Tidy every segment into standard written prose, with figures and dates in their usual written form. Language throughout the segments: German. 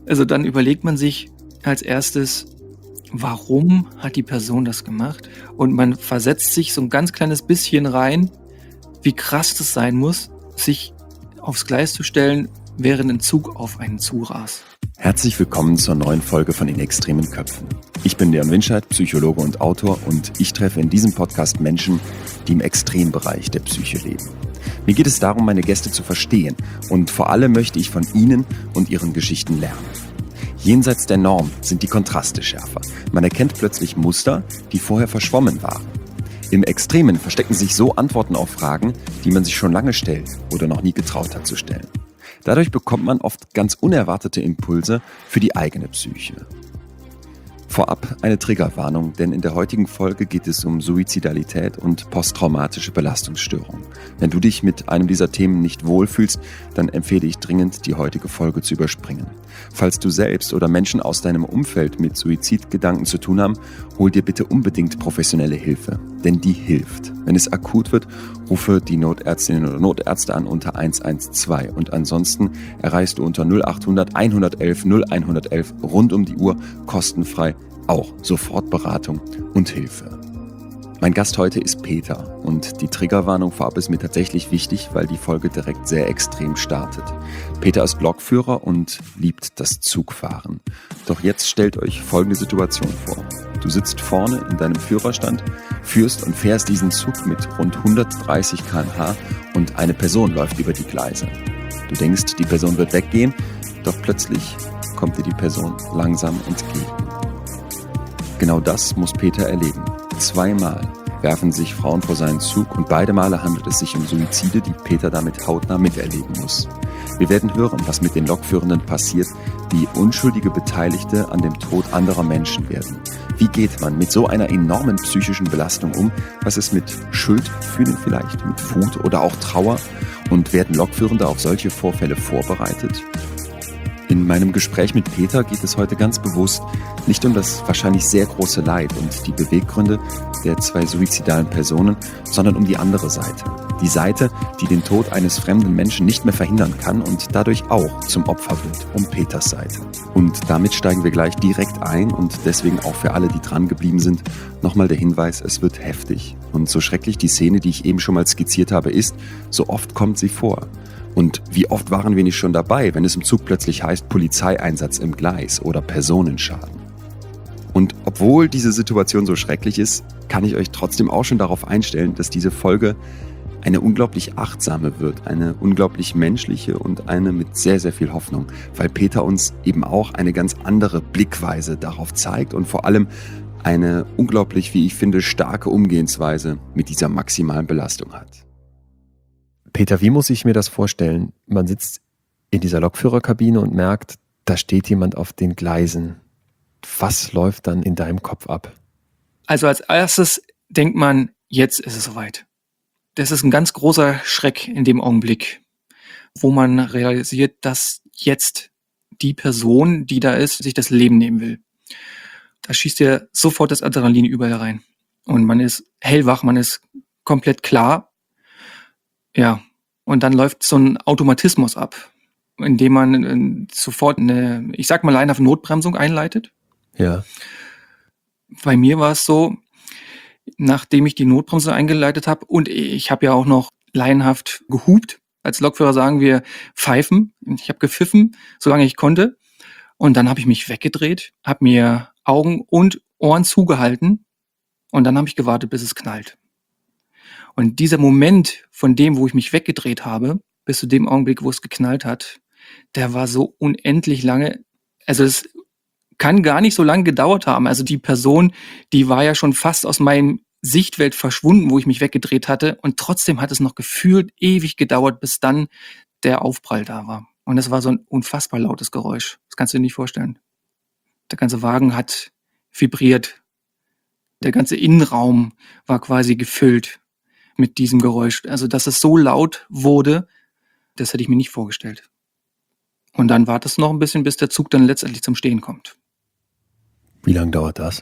Also dann überlegt man sich als erstes, warum hat die Person das gemacht? Und man versetzt sich so ein ganz kleines bisschen rein, wie krass das sein muss, sich aufs Gleis zu stellen, während ein Zug auf einen zurast. Herzlich willkommen zur neuen Folge von In extremen Köpfen. Ich bin Leon Winscheid, Psychologe und Autor, und ich treffe in diesem Podcast Menschen, die im Extrembereich der Psyche leben. Mir geht es darum, meine Gäste zu verstehen, und vor allem möchte ich von ihnen und ihren Geschichten lernen. Jenseits der Norm sind die Kontraste schärfer. Man erkennt plötzlich Muster, die vorher verschwommen waren. Im Extremen verstecken sich so Antworten auf Fragen, die man sich schon lange stellt oder noch nie getraut hat zu stellen. Dadurch bekommt man oft ganz unerwartete Impulse für die eigene Psyche. Vorab eine Triggerwarnung, denn in der heutigen Folge geht es um Suizidalität und posttraumatische Belastungsstörung. Wenn du dich mit einem dieser Themen nicht wohlfühlst, dann empfehle ich dringend, die heutige Folge zu überspringen. Falls du selbst oder Menschen aus deinem Umfeld mit Suizidgedanken zu tun haben, hol dir bitte unbedingt professionelle Hilfe, denn die hilft. Wenn es akut wird, rufe die Notärztinnen oder Notärzte an unter 112 und ansonsten erreichst du unter 0800 111 0111 rund um die Uhr kostenfrei auch Sofortberatung und Hilfe. Mein Gast heute ist Peter und die Triggerwarnung vorab ist mir tatsächlich wichtig, weil die Folge direkt sehr extrem startet. Peter ist Lokführer und liebt das Zugfahren. Doch jetzt stellt euch folgende Situation vor. Du sitzt vorne in deinem Führerstand, führst und fährst diesen Zug mit rund 130 km/h und eine Person läuft über die Gleise. Du denkst, die Person wird weggehen, doch plötzlich kommt dir die Person langsam entgegen. Genau das muss Peter erleben. 2 Mal werfen sich Frauen vor seinen Zug und beide Male handelt es sich um Suizide, die Peter damit hautnah miterleben muss. Wir werden hören, was mit den Lokführenden passiert, wie unschuldige Beteiligte an dem Tod anderer Menschen werden. Wie geht man mit so einer enormen psychischen Belastung um? Was ist mit Schuldgefühlen vielleicht, mit Wut oder auch Trauer? Und werden Lokführende auf solche Vorfälle vorbereitet? In meinem Gespräch mit Peter geht es heute ganz bewusst nicht um das wahrscheinlich sehr große Leid und die Beweggründe der 2 suizidalen Personen, sondern um die andere Seite. Die Seite, die den Tod eines fremden Menschen nicht mehr verhindern kann und dadurch auch zum Opfer wird, um Peters Seite. Und damit steigen wir gleich direkt ein und deswegen auch für alle, die dran geblieben sind, nochmal der Hinweis, es wird heftig. Und so schrecklich die Szene, die ich eben schon mal skizziert habe, ist, so oft kommt sie vor. Und wie oft waren wir nicht schon dabei, wenn es im Zug plötzlich heißt Polizeieinsatz im Gleis oder Personenschaden. Und obwohl diese Situation so schrecklich ist, kann ich euch trotzdem auch schon darauf einstellen, dass diese Folge eine unglaublich achtsame wird, eine unglaublich menschliche und eine mit sehr, sehr viel Hoffnung, weil Peter uns eben auch eine ganz andere Blickweise darauf zeigt und vor allem eine unglaublich, wie ich finde, starke Umgehensweise mit dieser maximalen Belastung hat. Peter, wie muss ich mir das vorstellen? Man sitzt in dieser Lokführerkabine und merkt, da steht jemand auf den Gleisen. Was läuft dann in deinem Kopf ab? Also als erstes denkt man, jetzt ist es soweit. Das ist ein ganz großer Schreck in dem Augenblick, wo man realisiert, dass jetzt die Person, die da ist, sich das Leben nehmen will. Da schießt dir sofort das Adrenalin überall rein. Und man ist hellwach, man ist komplett klar. Ja, und dann läuft so ein Automatismus ab, indem man sofort eine, ich sag mal, laienhafte Notbremsung einleitet. Ja. Bei mir war es so, nachdem ich die Notbremse eingeleitet habe und ich habe ja auch noch laienhaft gehupt. Als Lokführer sagen wir pfeifen. Ich habe gepfiffen, solange ich konnte. Und dann habe ich mich weggedreht, habe mir Augen und Ohren zugehalten und dann habe ich gewartet, bis es knallt. Und dieser Moment von dem, wo ich mich weggedreht habe, bis zu dem Augenblick, wo es geknallt hat, der war so unendlich lange. Also es kann gar nicht so lange gedauert haben. Also die Person, die war ja schon fast aus meinem Sichtfeld verschwunden, wo ich mich weggedreht hatte. Und trotzdem hat es noch gefühlt ewig gedauert, bis dann der Aufprall da war. Und das war so ein unfassbar lautes Geräusch. Das kannst du dir nicht vorstellen. Der ganze Wagen hat vibriert. Der ganze Innenraum war quasi gefüllt mit diesem Geräusch. Also, dass es so laut wurde, das hätte ich mir nicht vorgestellt. Und dann wartest du noch ein bisschen, bis der Zug dann letztendlich zum Stehen kommt. Wie lange dauert das?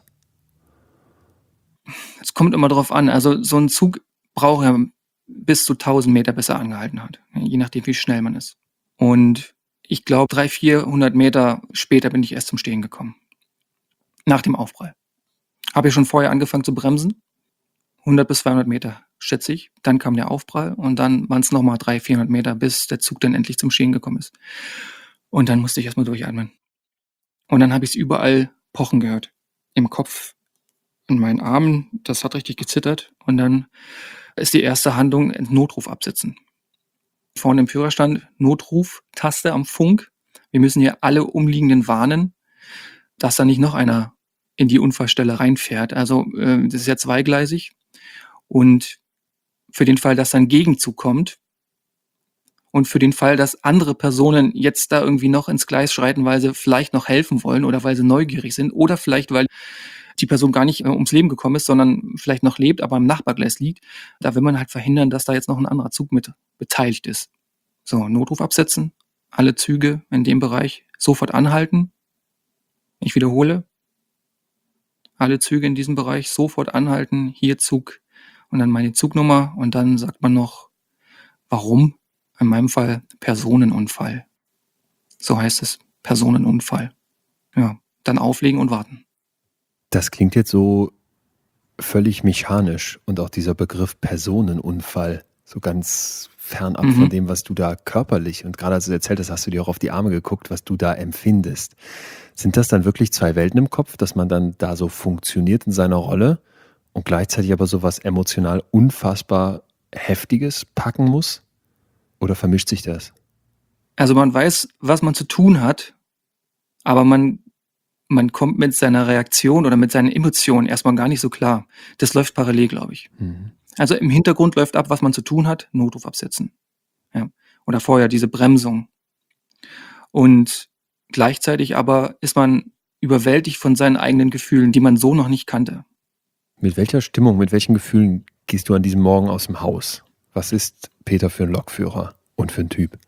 Es kommt immer drauf an. Also, so ein Zug braucht ja bis zu 1000 Meter, bis er angehalten hat. Je nachdem, wie schnell man ist. Und ich glaube 300, 400 Meter später bin ich erst zum Stehen gekommen. Nach dem Aufprall. Habe ja schon vorher angefangen zu bremsen. 100 bis 200 Meter, schätze ich. Dann kam der Aufprall und dann waren es nochmal 300, 400 Meter, bis der Zug dann endlich zum Stehen gekommen ist. Und dann musste ich erstmal durchatmen. Und dann habe ich es überall pochen gehört. Im Kopf, in meinen Armen, das hat richtig gezittert. Und dann ist die erste Handlung Notruf absetzen. Vorne im Führerstand Notruf, Taste am Funk. Wir müssen hier alle Umliegenden warnen, dass da nicht noch einer in die Unfallstelle reinfährt. Also das ist ja zweigleisig. Und für den Fall, dass dann Gegenzug kommt und für den Fall, dass andere Personen jetzt da irgendwie noch ins Gleis schreiten, weil sie vielleicht noch helfen wollen oder weil sie neugierig sind oder vielleicht, weil die Person gar nicht ums Leben gekommen ist, sondern vielleicht noch lebt, aber im Nachbargleis liegt, da will man halt verhindern, dass da jetzt noch ein anderer Zug mit beteiligt ist. So, Notruf absetzen, alle Züge in dem Bereich sofort anhalten. Ich wiederhole, alle Züge in diesem Bereich sofort anhalten, hier Zug und dann meine Zugnummer und dann sagt man noch, warum? In meinem Fall Personenunfall. So heißt es, Personenunfall. Ja, dann auflegen und warten. Das klingt jetzt so völlig mechanisch und auch dieser Begriff Personenunfall, so ganz fernab von dem, was du da körperlich und gerade als du erzählt hast, hast du dir auch auf die Arme geguckt, was du da empfindest. Sind das dann wirklich zwei Welten im Kopf, dass man dann da so funktioniert in seiner Rolle und gleichzeitig aber so was emotional unfassbar Heftiges packen muss? Oder vermischt sich das? Also man weiß, was man zu tun hat, aber man kommt mit seiner Reaktion oder mit seinen Emotionen erstmal gar nicht so klar. Das läuft parallel, glaube ich. Also im Hintergrund läuft ab, was man zu tun hat, Notruf absetzen. Ja. Oder vorher diese Bremsung. Und gleichzeitig aber ist man überwältigt von seinen eigenen Gefühlen, die man so noch nicht kannte. Mit welcher Stimmung, mit welchen Gefühlen gehst du an diesem Morgen aus dem Haus? Was ist Peter für ein Lokführer und für ein Typ?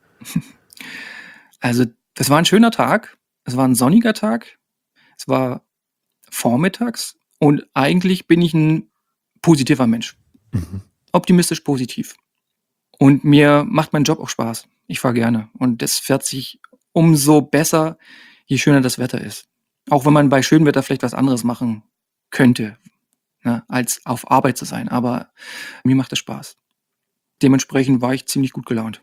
Also das war ein schöner Tag. Es war ein sonniger Tag. Es war vormittags und eigentlich bin ich ein positiver Mensch. Optimistisch positiv. Und mir macht mein Job auch Spaß. Ich fahre gerne. Und das fährt sich umso besser, je schöner das Wetter ist. Auch wenn man bei schönem Wetter vielleicht was anderes machen könnte, ne, als auf Arbeit zu sein. Aber mir macht es Spaß. Dementsprechend war ich ziemlich gut gelaunt.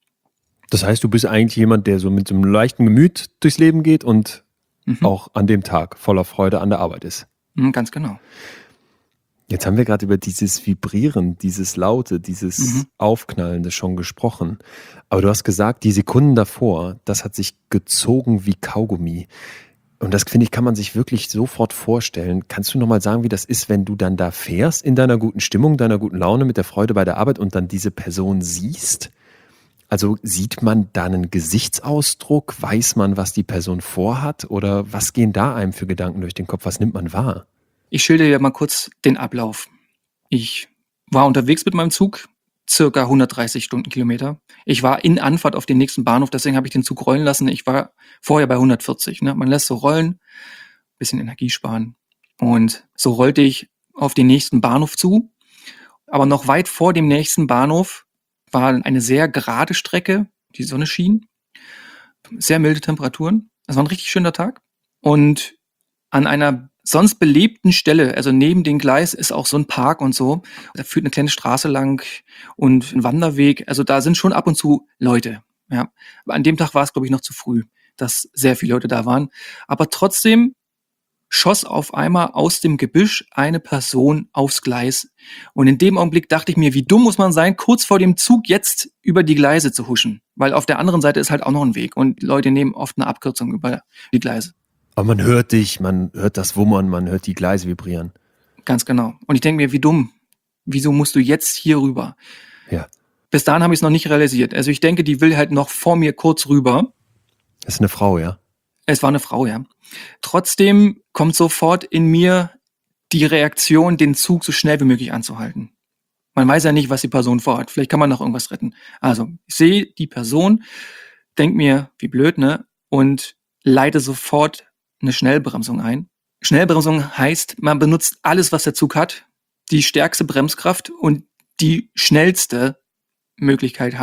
Das heißt, du bist eigentlich jemand, der so mit so einem leichten Gemüt durchs Leben geht und auch an dem Tag voller Freude an der Arbeit ist. Ganz genau. Jetzt haben wir gerade über dieses Vibrieren, dieses Laute, dieses Aufknallende schon gesprochen. Aber du hast gesagt, die Sekunden davor, das hat sich gezogen wie Kaugummi. Und das, finde ich, kann man sich wirklich sofort vorstellen. Kannst du nochmal sagen, wie das ist, wenn du dann da fährst, in deiner guten Stimmung, deiner guten Laune, mit der Freude bei der Arbeit und dann diese Person siehst? Also sieht man da einen Gesichtsausdruck? Weiß man, was die Person vorhat? Oder was gehen da einem für Gedanken durch den Kopf? Was nimmt man wahr? Ich schildere dir mal kurz den Ablauf. Ich war unterwegs mit meinem Zug, circa 130 Stundenkilometer. Ich war in Anfahrt auf den nächsten Bahnhof, deswegen habe ich den Zug rollen lassen. Ich war vorher bei 140. Ne? Man lässt so rollen, bisschen Energie sparen. Und so rollte ich auf den nächsten Bahnhof zu. Aber noch weit vor dem nächsten Bahnhof war eine sehr gerade Strecke. Die Sonne schien. Sehr milde Temperaturen. Es war ein richtig schöner Tag. Und an einer sonst belebten Stelle, also neben dem Gleis ist auch so ein Park und so. Da führt eine kleine Straße lang und ein Wanderweg. Also da sind schon ab und zu Leute. Ja. Aber an dem Tag war es, glaube ich, noch zu früh, dass sehr viele Leute da waren. Aber trotzdem schoss auf einmal aus dem Gebüsch eine Person aufs Gleis. Und in dem Augenblick dachte ich mir, wie dumm muss man sein, kurz vor dem Zug jetzt über die Gleise zu huschen. Weil auf der anderen Seite ist halt auch noch ein Weg und Leute nehmen oft eine Abkürzung über die Gleise. Aber man hört dich, man hört das Wummern, man hört die Gleise vibrieren. Ganz genau. Und ich denke mir, wie dumm. Wieso musst du jetzt hier rüber? Ja. Bis dahin habe ich es noch nicht realisiert. Also ich denke, die will halt noch vor mir kurz rüber. Das ist eine Frau, ja? Es war eine Frau, ja. Trotzdem kommt sofort in mir die Reaktion, den Zug so schnell wie möglich anzuhalten. Man weiß ja nicht, was die Person vorhat. Vielleicht kann man noch irgendwas retten. Also, ich sehe die Person, denke mir, wie blöd, ne? Und leite sofort eine Schnellbremsung ein. Schnellbremsung heißt, man benutzt alles, was der Zug hat. Die stärkste Bremskraft und die schnellste Möglichkeit halt.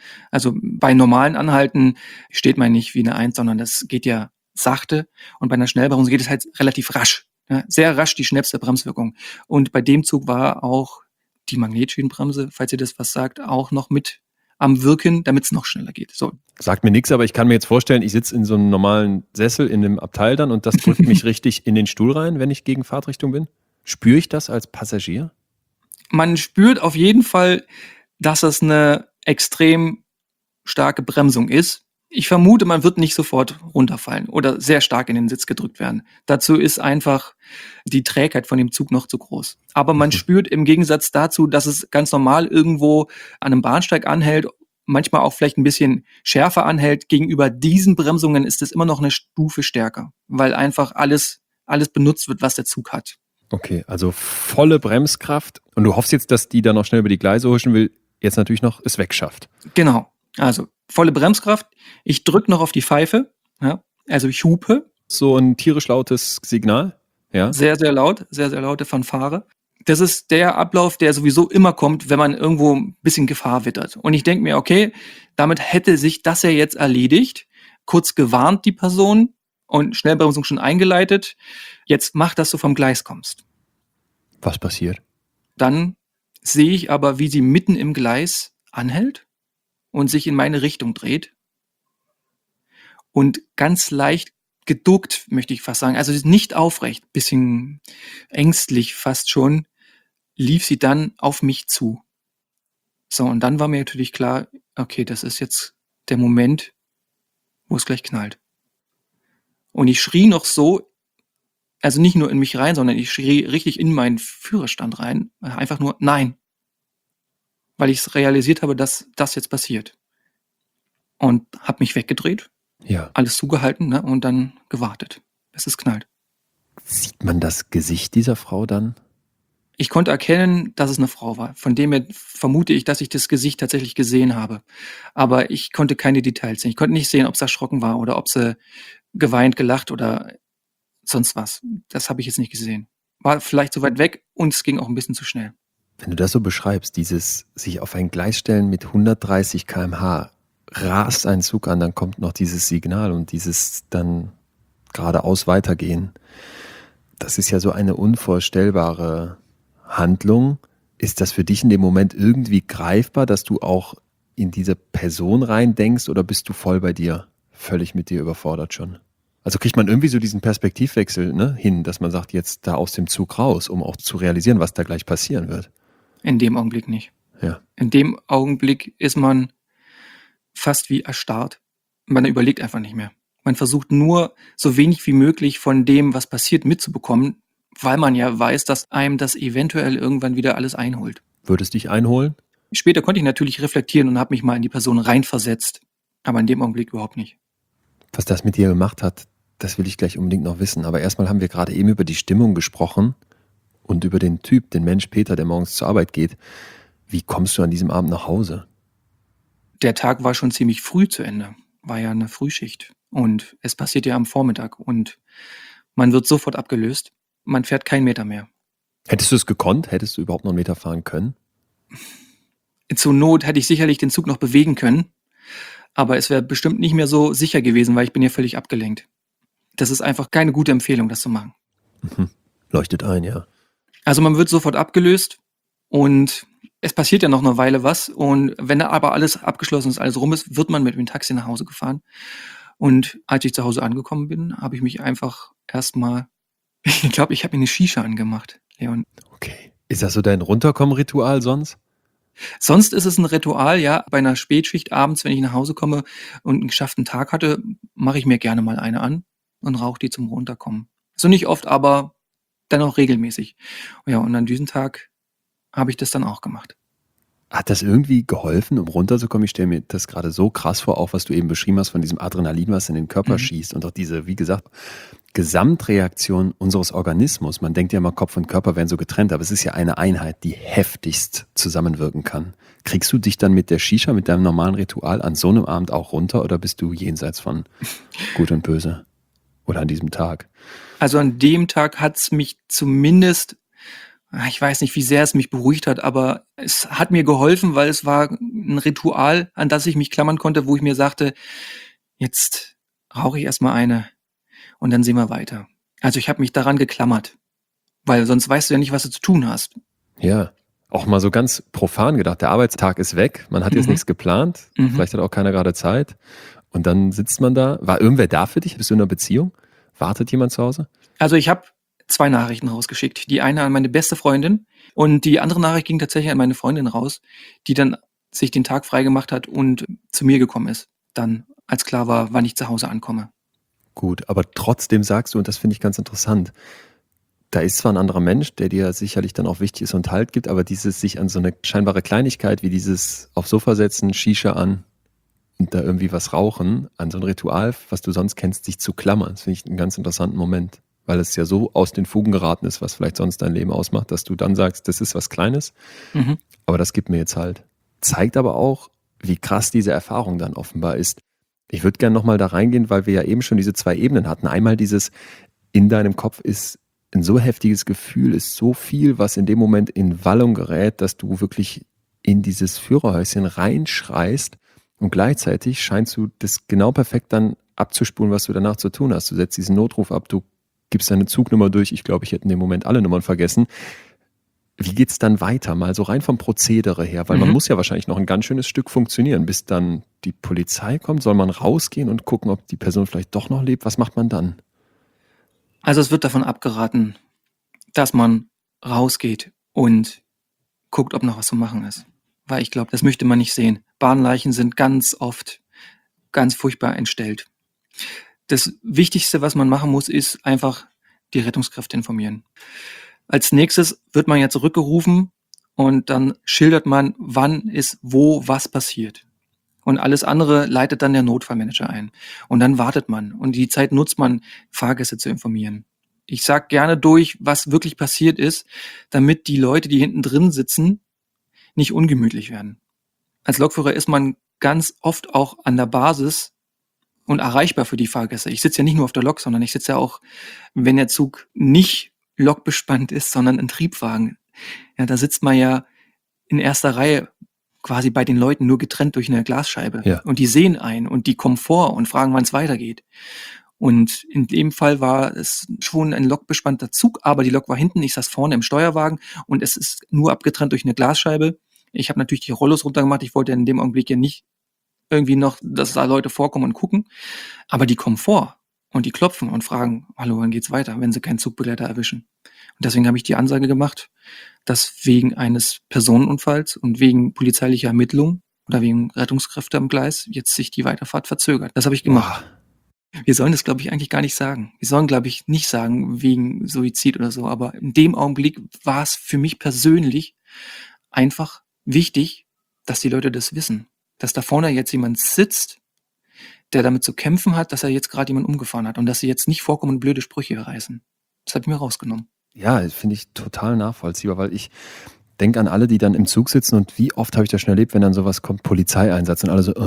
Also bei normalen Anhalten steht man nicht wie eine Eins, sondern das geht ja sachte. Und bei einer Schnellbremsung geht es halt relativ rasch. Ja, sehr rasch die schnellste Bremswirkung. Und bei dem Zug war auch die Magnetschienenbremse, falls ihr das was sagt, auch noch mit am Wirken, damit es noch schneller geht. So. Sagt mir nichts, aber ich kann mir jetzt vorstellen, ich sitze in so einem normalen Sessel in dem Abteil dann und das drückt mich richtig in den Stuhl rein, wenn ich gegen Fahrtrichtung bin. Spüre ich das als Passagier? Man spürt auf jeden Fall, dass es eine extrem starke Bremsung ist. Ich vermute, man wird nicht sofort runterfallen oder sehr stark in den Sitz gedrückt werden. Dazu ist einfach die Trägheit von dem Zug noch zu groß. Aber man spürt im Gegensatz dazu, dass es ganz normal irgendwo an einem Bahnsteig anhält, manchmal auch vielleicht ein bisschen schärfer anhält. Gegenüber diesen Bremsungen ist es immer noch eine Stufe stärker, weil einfach alles benutzt wird, was der Zug hat. Okay, also volle Bremskraft und du hoffst jetzt, dass die da noch schnell über die Gleise huschen will, jetzt natürlich noch es wegschafft. Genau, also volle Bremskraft. Ich drücke noch auf die Pfeife, ja, also ich hupe. So ein tierisch lautes Signal, ja? Sehr, sehr laute Fanfare. Das ist der Ablauf, der sowieso immer kommt, wenn man irgendwo ein bisschen Gefahr wittert. Und ich denke mir, okay, damit hätte sich das ja jetzt erledigt. Kurz gewarnt die Person und Schnellbremsung schon eingeleitet. Jetzt mach, dass du vom Gleis kommst. Was passiert? Dann sehe ich aber, wie sie mitten im Gleis anhält und sich in meine Richtung dreht. Und ganz leicht geduckt, möchte ich fast sagen. Also nicht aufrecht, bisschen ängstlich fast schon, lief sie dann auf mich zu. So, und dann war mir natürlich klar, okay, das ist jetzt der Moment, wo es gleich knallt. Und ich schrie noch so, also nicht nur in mich rein, sondern ich schrie richtig in meinen Führerstand rein, einfach nur nein. Weil ich es realisiert habe, dass das jetzt passiert. Und habe mich weggedreht, Ja. alles zugehalten, ne, und dann gewartet, bis es knallt. Sieht man das Gesicht dieser Frau dann? Ich konnte erkennen, dass es eine Frau war. Von dem her vermute ich, dass ich das Gesicht tatsächlich gesehen habe. Aber ich konnte keine Details sehen. Ich konnte nicht sehen, ob sie erschrocken war oder ob sie geweint, gelacht oder sonst was. Das habe ich jetzt nicht gesehen. War vielleicht zu weit weg und es ging auch ein bisschen zu schnell. Wenn du das so beschreibst, dieses sich auf ein Gleis stellen mit 130 km/h, rast ein Zug an, dann kommt noch dieses Signal und dieses dann geradeaus weitergehen. Das ist ja so eine unvorstellbare Handlung. Ist das für dich in dem Moment irgendwie greifbar, dass du auch in diese Person rein denkst oder bist du voll bei dir, völlig mit dir überfordert schon? Also kriegt man irgendwie so diesen Perspektivwechsel hin, dass man sagt, jetzt da aus dem Zug raus, um auch zu realisieren, was da gleich passieren wird. In dem Augenblick nicht. Ja. In dem Augenblick ist man fast wie erstarrt. Man überlegt einfach nicht mehr. Man versucht nur, so wenig wie möglich von dem, was passiert, mitzubekommen, weil man ja weiß, dass einem das eventuell irgendwann wieder alles einholt. Würde es dich einholen? Später konnte ich natürlich reflektieren und habe mich mal in die Person reinversetzt. Aber in dem Augenblick überhaupt nicht. Was das mit dir gemacht hat, das will ich gleich unbedingt noch wissen. Aber erstmal haben wir gerade eben über die Stimmung gesprochen und über den Typ, den Mensch Peter, der morgens zur Arbeit geht. Wie kommst du an diesem Abend nach Hause? Der Tag war schon ziemlich früh zu Ende. War ja eine Frühschicht. Und es passiert ja am Vormittag. Und man wird sofort abgelöst. Man fährt keinen Meter mehr. Hättest du es gekonnt? Hättest du überhaupt noch einen Meter fahren können? Zur Not hätte ich sicherlich den Zug noch bewegen können. Aber es wäre bestimmt nicht mehr so sicher gewesen, weil ich bin ja völlig abgelenkt. Das ist einfach keine gute Empfehlung, das zu machen. Leuchtet ein, ja. Also man wird sofort abgelöst und es passiert ja noch eine Weile was. Und wenn da aber alles abgeschlossen ist, alles rum ist, wird man mit dem Taxi nach Hause gefahren. Und als ich zu Hause angekommen bin, habe ich mich einfach erstmal, ich glaube, ich habe mir eine Shisha angemacht, Leon. Okay. Ist das so dein Runterkommen-Ritual sonst? Sonst ist es ein Ritual, ja, bei einer Spätschicht abends, wenn ich nach Hause komme und einen geschafften Tag hatte, mache ich mir gerne mal eine an und rauche die zum Runterkommen. So nicht oft, aber dann auch regelmäßig. Ja, und an diesem Tag habe ich das dann auch gemacht. Hat das irgendwie geholfen, um runterzukommen? Ich stelle mir das gerade so krass vor, auch was du eben beschrieben hast von diesem Adrenalin, was in den Körper schießt und auch diese, wie gesagt, Gesamtreaktion unseres Organismus. Man denkt ja immer, Kopf und Körper wären so getrennt, aber es ist ja eine Einheit, die heftigst zusammenwirken kann. Kriegst du dich dann mit der Shisha, mit deinem normalen Ritual an so einem Abend auch runter oder bist du jenseits von Gut und Böse? Oder an diesem Tag? Also an dem Tag hat es mich zumindest Ich weiß nicht, wie sehr es mich beruhigt hat, aber es hat mir geholfen, weil es war ein Ritual, an das ich mich klammern konnte, wo ich mir sagte, jetzt rauche ich erstmal eine und dann sehen wir weiter. Also ich habe mich daran geklammert, weil sonst weißt du ja nicht, was du zu tun hast. Ja, auch mal so ganz profan gedacht, der Arbeitstag ist weg, man hat jetzt nichts geplant, vielleicht hat auch keiner gerade Zeit und dann sitzt man da. War irgendwer da für dich? Bist du in einer Beziehung? Wartet jemand zu Hause? Also ich habe 2 Nachrichten rausgeschickt. Die eine an meine beste Freundin und die andere Nachricht ging tatsächlich an meine Freundin raus, die dann sich den Tag freigemacht hat und zu mir gekommen ist, dann als klar war, wann ich zu Hause ankomme. Gut, aber trotzdem sagst du, und das finde ich ganz interessant, da ist zwar ein anderer Mensch, der dir sicherlich dann auch wichtig ist und Halt gibt, aber dieses sich an so eine scheinbare Kleinigkeit wie dieses aufs Sofa setzen, Shisha an und da irgendwie was rauchen, an so ein Ritual, was du sonst kennst, sich zu klammern, das finde ich einen ganz interessanten Moment, weil es ja so aus den Fugen geraten ist, was vielleicht sonst dein Leben ausmacht, dass du dann sagst, das ist was Kleines, aber das gibt mir jetzt Halt. Zeigt aber auch, wie krass diese Erfahrung dann offenbar ist. Ich würde gerne nochmal da reingehen, weil wir ja eben schon diese 2 Ebenen hatten. Einmal dieses, in deinem Kopf ist ein so heftiges Gefühl, ist so viel, was in dem Moment in Wallung gerät, dass du wirklich in dieses Führerhäuschen reinschreist und gleichzeitig scheinst du das genau perfekt dann abzuspulen, was du danach zu tun hast. Du setzt diesen Notruf ab, du gibst deine Zugnummer durch. Ich glaube, ich hätte in dem Moment alle Nummern vergessen. Wie geht's dann weiter? Mal so rein vom Prozedere her, weil man muss ja wahrscheinlich noch ein ganz schönes Stück funktionieren, bis dann die Polizei kommt. Soll man rausgehen und gucken, ob die Person vielleicht doch noch lebt? Was macht man dann? Also es wird davon abgeraten, dass man rausgeht und guckt, ob noch was zu machen ist. Weil ich glaube, das möchte man nicht sehen. Bahnleichen sind ganz oft ganz furchtbar entstellt. Das Wichtigste, was man machen muss, ist einfach die Rettungskräfte informieren. Als nächstes wird man ja zurückgerufen und dann schildert man, wann ist wo was passiert. Und alles andere leitet dann der Notfallmanager ein. Und dann wartet man. Und die Zeit nutzt man, Fahrgäste zu informieren. Ich sag gerne durch, was wirklich passiert ist, damit die Leute, die hinten drin sitzen, nicht ungemütlich werden. Als Lokführer ist man ganz oft auch an der Basis und erreichbar für die Fahrgäste. Ich sitze ja nicht nur auf der Lok, sondern ich sitze ja auch, wenn der Zug nicht lokbespannt ist, sondern ein Triebwagen. Ja, da sitzt man ja in erster Reihe quasi bei den Leuten nur getrennt durch eine Glasscheibe. Ja. Und die sehen einen und die kommen vor und fragen, wann es weitergeht. Und in dem Fall war es schon ein lokbespannter Zug, aber die Lok war hinten, ich saß vorne im Steuerwagen und es ist nur abgetrennt durch eine Glasscheibe. Ich habe natürlich die Rollos runtergemacht, ich wollte in dem Augenblick ja nicht irgendwie noch, dass da Leute vorkommen und gucken, aber die kommen vor und die klopfen und fragen, hallo, wann geht's weiter, wenn sie keinen Zugbegleiter erwischen. Und deswegen habe ich die Ansage gemacht, dass wegen eines Personenunfalls und wegen polizeilicher Ermittlung oder wegen Rettungskräfte am Gleis jetzt sich die Weiterfahrt verzögert. Das habe ich gemacht. Wir sollen das, glaube ich, eigentlich gar nicht sagen. Wir sollen, glaube ich, nicht sagen wegen Suizid oder so, aber in dem Augenblick war es für mich persönlich einfach wichtig, dass die Leute das wissen. Dass da vorne jetzt jemand sitzt, der damit zu kämpfen hat, dass er jetzt gerade jemanden umgefahren hat und dass sie jetzt nicht vorkommen und blöde Sprüche reißen. Das habe ich mir rausgenommen. Ja, finde ich total nachvollziehbar, weil ich denke an alle, die dann im Zug sitzen und wie oft habe ich das schon erlebt, wenn dann sowas kommt, Polizeieinsatz und alle so,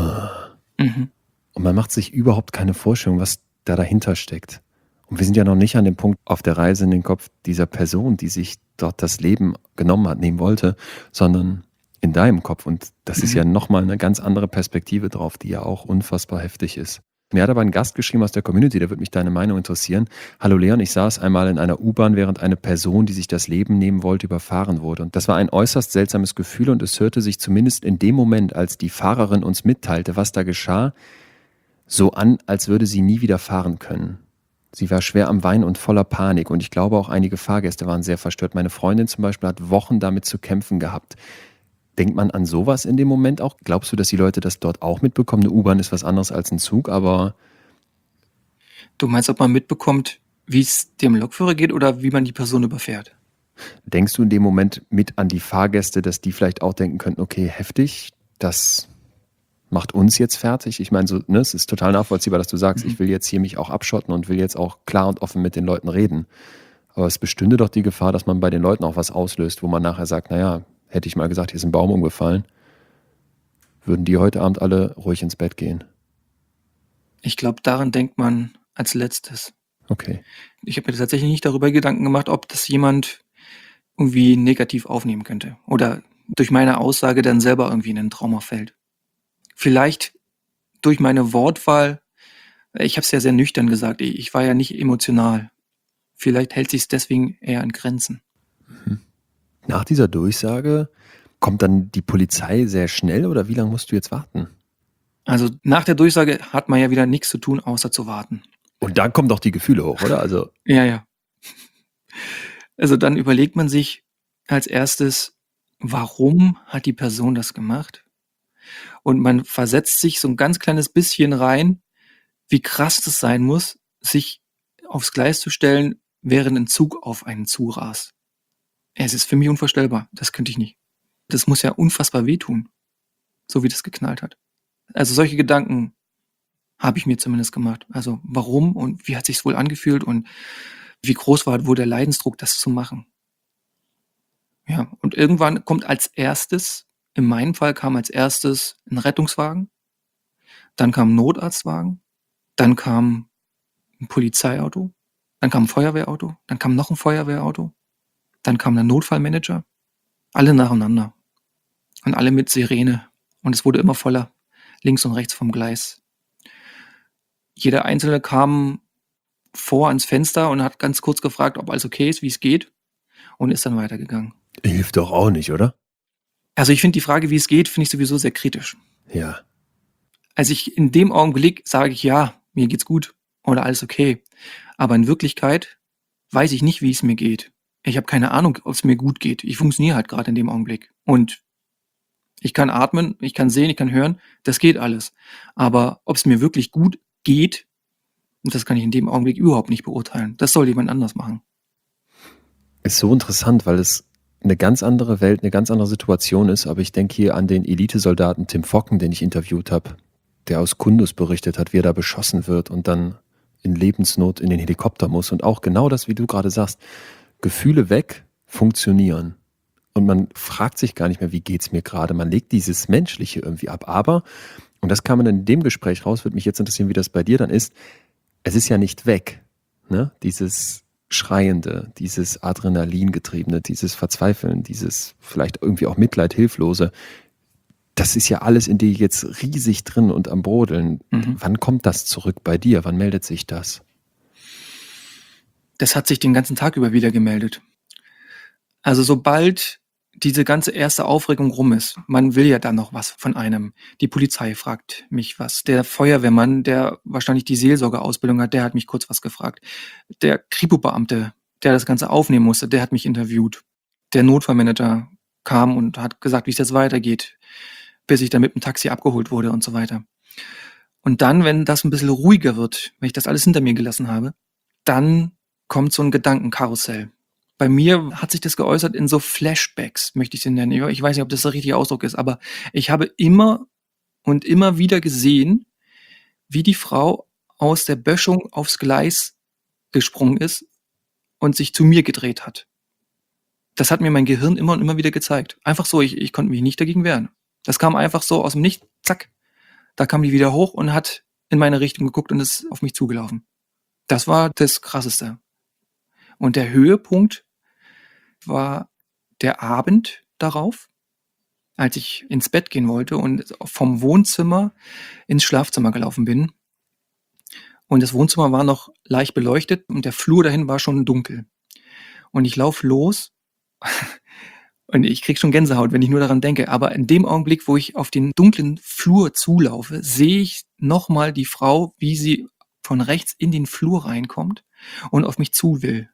Und man macht sich überhaupt keine Vorstellung, was da dahinter steckt. Und wir sind ja noch nicht an dem Punkt auf der Reise in den Kopf dieser Person, die sich dort das Leben genommen hat, nehmen wollte, sondern in deinem Kopf. Und das ist ja nochmal eine ganz andere Perspektive drauf, die ja auch unfassbar heftig ist. Mir hat aber ein Gast geschrieben aus der Community, da würde mich deine Meinung interessieren. Hallo Leon, ich saß einmal in einer U-Bahn, während eine Person, die sich das Leben nehmen wollte, überfahren wurde. Und das war ein äußerst seltsames Gefühl und es hörte sich zumindest in dem Moment, als die Fahrerin uns mitteilte, was da geschah, so an, als würde sie nie wieder fahren können. Sie war schwer am Weinen und voller Panik und ich glaube auch einige Fahrgäste waren sehr verstört. Meine Freundin zum Beispiel hat Wochen damit zu kämpfen gehabt. Denkt man an sowas in dem Moment auch? Glaubst du, dass die Leute das dort auch mitbekommen? Eine U-Bahn ist was anderes als ein Zug, aber... Du meinst, ob man mitbekommt, wie es dem Lokführer geht oder wie man die Person überfährt? Denkst du in dem Moment mit an die Fahrgäste, dass die vielleicht auch denken könnten, okay, heftig, das macht uns jetzt fertig? Ich meine, so, ne, es ist total nachvollziehbar, dass du sagst, ich will jetzt hier mich auch abschotten und will jetzt auch klar und offen mit den Leuten reden. Aber es bestünde doch die Gefahr, dass man bei den Leuten auch was auslöst, wo man nachher sagt, naja, hätte ich mal gesagt, hier ist ein Baum umgefallen, würden die heute Abend alle ruhig ins Bett gehen. Ich glaube, daran denkt man als letztes. Okay. Ich habe mir tatsächlich nicht darüber Gedanken gemacht, ob das jemand irgendwie negativ aufnehmen könnte oder durch meine Aussage dann selber irgendwie in ein Trauma fällt. Vielleicht durch meine Wortwahl, ich habe es ja sehr nüchtern gesagt, ich war ja nicht emotional. Vielleicht hält sich's deswegen eher in Grenzen. Nach dieser Durchsage kommt dann die Polizei sehr schnell oder wie lange musst du jetzt warten? Also nach der Durchsage hat man ja wieder nichts zu tun, außer zu warten. Und dann kommen doch die Gefühle hoch, oder? Also, Ja. Also dann überlegt man sich als erstes, warum hat die Person das gemacht? Und man versetzt sich so ein ganz kleines bisschen rein, wie krass das sein muss, sich aufs Gleis zu stellen, während ein Zug auf einen zurast. Es ist für mich unvorstellbar. Das könnte ich nicht. Das muss ja unfassbar wehtun, so wie das geknallt hat. Also solche Gedanken habe ich mir zumindest gemacht. Also warum und wie hat sich's wohl angefühlt und wie groß war wohl der Leidensdruck, das zu machen? Ja, und irgendwann kommt in meinem Fall kam als erstes ein Rettungswagen, dann kam 'n Notarztwagen, dann kam ein Polizeiauto, dann kam ein Feuerwehrauto, dann kam noch ein Feuerwehrauto, dann kam der Notfallmanager, alle nacheinander und alle mit Sirene und es wurde immer voller, links und rechts vom Gleis. Jeder Einzelne kam vor ans Fenster und hat ganz kurz gefragt, ob alles okay ist, wie es geht und ist dann weitergegangen. hilft doch auch nicht, oder? Also, ich finde die Frage, wie es geht, finde ich sowieso sehr kritisch. Ja. Also, in dem Augenblick sage ich: „Ja, mir geht's gut oder alles okay.“ Aber in Wirklichkeit weiß ich nicht, wie es mir geht. Ich habe keine Ahnung, ob es mir gut geht. Ich funktioniere halt gerade in dem Augenblick und ich kann atmen, ich kann sehen, ich kann hören, das geht alles. Aber ob es mir wirklich gut geht, das kann ich in dem Augenblick überhaupt nicht beurteilen. Das soll jemand anders machen. Ist so interessant, weil es eine ganz andere Welt, eine ganz andere Situation ist, aber ich denke hier an den Elitesoldaten Tim Focken, den ich interviewt habe, der aus Kunduz berichtet hat, wie er da beschossen wird und dann in Lebensnot in den Helikopter muss und auch genau das, wie du gerade sagst, Gefühle weg, funktionieren. Und man fragt sich gar nicht mehr, wie geht's mir gerade. Man legt dieses Menschliche irgendwie ab. Aber, und das kam dann in dem Gespräch raus, würde mich jetzt interessieren, wie das bei dir dann ist, es ist ja nicht weg, ne? Dieses Schreiende, dieses Adrenalingetriebene, dieses Verzweifeln, dieses vielleicht irgendwie auch Mitleid, Hilflose, das ist ja alles in dir jetzt riesig drin und am Brodeln. Mhm. Wann kommt das zurück bei dir? Wann meldet sich das? Das hat sich den ganzen Tag über wieder gemeldet. Also, sobald diese ganze erste Aufregung rum ist, man will ja dann noch was von einem. Die Polizei fragt mich was. Der Feuerwehrmann, der wahrscheinlich die Seelsorgeausbildung hat, der hat mich kurz was gefragt. Der Kripo-Beamte, der das Ganze aufnehmen musste, der hat mich interviewt. Der Notfallmanager kam und hat gesagt, wie es jetzt weitergeht, bis ich dann mit dem Taxi abgeholt wurde und so weiter. Und dann, wenn das ein bisschen ruhiger wird, wenn ich das alles hinter mir gelassen habe, dann kommt so ein Gedankenkarussell. Bei mir hat sich das geäußert in so Flashbacks, möchte ich sie nennen. Ich weiß nicht, ob das der richtige Ausdruck ist, aber ich habe immer und immer wieder gesehen, wie die Frau aus der Böschung aufs Gleis gesprungen ist und sich zu mir gedreht hat. Das hat mir mein Gehirn immer und immer wieder gezeigt. Einfach so, ich konnte mich nicht dagegen wehren. Das kam einfach so aus dem Nichts, zack. Da kam die wieder hoch und hat in meine Richtung geguckt und ist auf mich zugelaufen. Das war das Krasseste. Und der Höhepunkt war der Abend darauf, als ich ins Bett gehen wollte und vom Wohnzimmer ins Schlafzimmer gelaufen bin. Und das Wohnzimmer war noch leicht beleuchtet und der Flur dahin war schon dunkel. Und ich laufe los und ich krieg schon Gänsehaut, wenn ich nur daran denke. Aber in dem Augenblick, wo ich auf den dunklen Flur zulaufe, sehe ich nochmal die Frau, wie sie von rechts in den Flur reinkommt und auf mich zu will.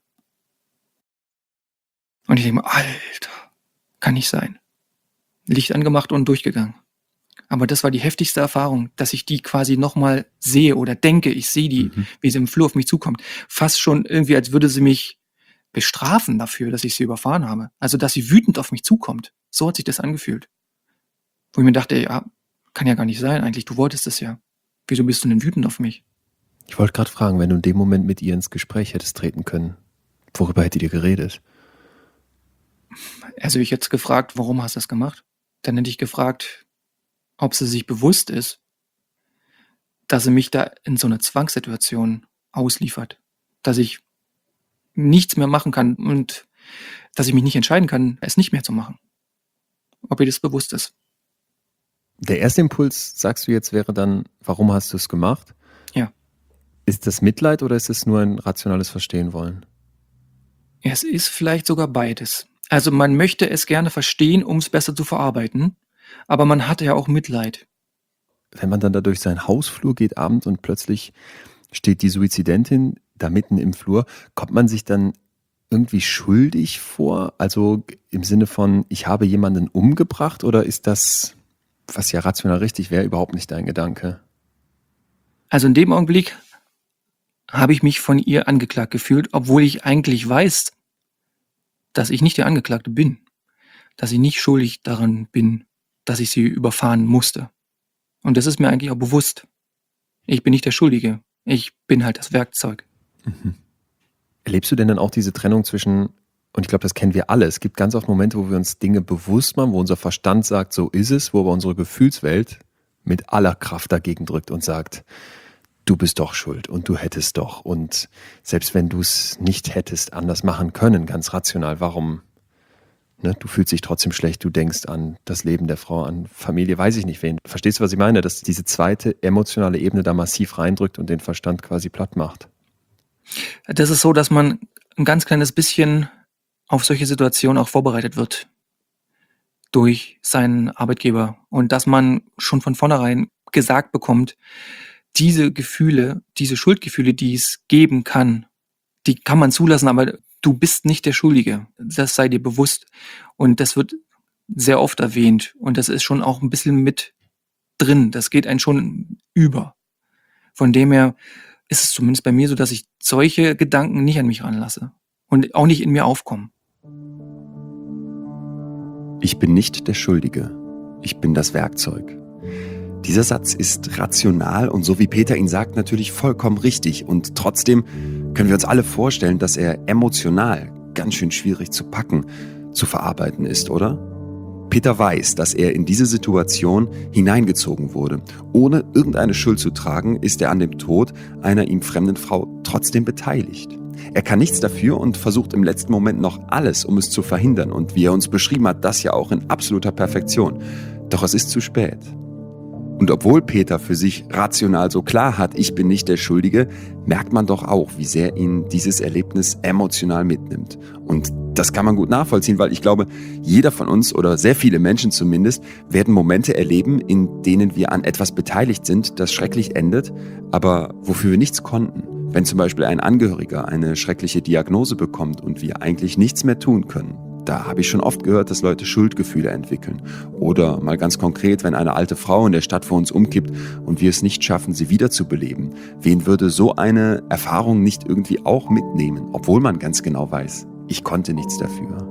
Und ich denke mir, Alter, kann nicht sein. Licht angemacht und durchgegangen. Aber das war die heftigste Erfahrung, dass ich die quasi nochmal sehe oder denke, ich sehe die, wie sie im Flur auf mich zukommt. Fast schon irgendwie, als würde sie mich bestrafen dafür, dass ich sie überfahren habe. Also, dass sie wütend auf mich zukommt. So hat sich das angefühlt. Wo ich mir dachte, ja, kann ja gar nicht sein eigentlich, du wolltest es ja. Wieso bist du denn wütend auf mich? Ich wollte gerade fragen, wenn du in dem Moment mit ihr ins Gespräch hättest treten können, worüber hättet ihr geredet? Also ich hätte gefragt, warum hast du das gemacht? Dann hätte ich gefragt, ob sie sich bewusst ist, dass sie mich da in so eine Zwangssituation ausliefert. Dass ich nichts mehr machen kann und dass ich mich nicht entscheiden kann, es nicht mehr zu machen. Ob ihr das bewusst ist. Der erste Impuls, sagst du jetzt, wäre dann, warum hast du es gemacht? Ja. Ist das Mitleid oder ist es nur ein rationales Verstehen wollen? Es ist vielleicht sogar beides. Also man möchte es gerne verstehen, um es besser zu verarbeiten, aber man hat ja auch Mitleid. Wenn man dann da durch seinen Hausflur geht abends und plötzlich steht die Suizidentin da mitten im Flur, kommt man sich dann irgendwie schuldig vor? Also im Sinne von, ich habe jemanden umgebracht, oder ist das, was ja rational richtig wäre, überhaupt nicht dein Gedanke? Also in dem Augenblick habe ich mich von ihr angeklagt gefühlt, obwohl ich eigentlich weiß, dass ich nicht der Angeklagte bin, dass ich nicht schuldig daran bin, dass ich sie überfahren musste. Und das ist mir eigentlich auch bewusst. Ich bin nicht der Schuldige. Ich bin halt das Werkzeug. Mhm. Erlebst du denn dann auch diese Trennung zwischen, und ich glaube, das kennen wir alle, es gibt ganz oft Momente, wo wir uns Dinge bewusst machen, wo unser Verstand sagt, so ist es, wo aber unsere Gefühlswelt mit aller Kraft dagegen drückt und sagt, du bist doch schuld und du hättest doch. Und selbst wenn du es nicht hättest anders machen können, ganz rational, warum? Ne, du fühlst dich trotzdem schlecht, du denkst an das Leben der Frau, an Familie, weiß ich nicht wen. Verstehst du, was ich meine? Dass diese zweite emotionale Ebene da massiv reindrückt und den Verstand quasi platt macht. Das ist so, dass man ein ganz kleines bisschen auf solche Situationen auch vorbereitet wird durch seinen Arbeitgeber und dass man schon von vornherein gesagt bekommt, diese Gefühle, diese Schuldgefühle, die es geben kann, die kann man zulassen, aber du bist nicht der Schuldige. Das sei dir bewusst. Und das wird sehr oft erwähnt. Und das ist schon auch ein bisschen mit drin. Das geht einen schon über. Von dem her ist es zumindest bei mir so, dass ich solche Gedanken nicht an mich ranlasse. Und auch nicht in mir aufkommen. Ich bin nicht der Schuldige. Ich bin das Werkzeug. Dieser Satz ist rational und so wie Peter ihn sagt, natürlich vollkommen richtig. Und trotzdem können wir uns alle vorstellen, dass er emotional ganz schön schwierig zu packen, zu verarbeiten ist, oder? Peter weiß, dass er in diese Situation hineingezogen wurde. Ohne irgendeine Schuld zu tragen, ist er an dem Tod einer ihm fremden Frau trotzdem beteiligt. Er kann nichts dafür und versucht im letzten Moment noch alles, um es zu verhindern. Und wie er uns beschrieben hat, das ja auch in absoluter Perfektion. Doch es ist zu spät. Und obwohl Peter für sich rational so klar hat, ich bin nicht der Schuldige, merkt man doch auch, wie sehr ihn dieses Erlebnis emotional mitnimmt. Und das kann man gut nachvollziehen, weil ich glaube, jeder von uns oder sehr viele Menschen zumindest werden Momente erleben, in denen wir an etwas beteiligt sind, das schrecklich endet, aber wofür wir nichts konnten. Wenn zum Beispiel ein Angehöriger eine schreckliche Diagnose bekommt und wir eigentlich nichts mehr tun können. Da habe ich schon oft gehört, dass Leute Schuldgefühle entwickeln. Oder mal ganz konkret, wenn eine alte Frau in der Stadt vor uns umkippt und wir es nicht schaffen, sie wiederzubeleben. Wen würde so eine Erfahrung nicht irgendwie auch mitnehmen, obwohl man ganz genau weiß, ich konnte nichts dafür.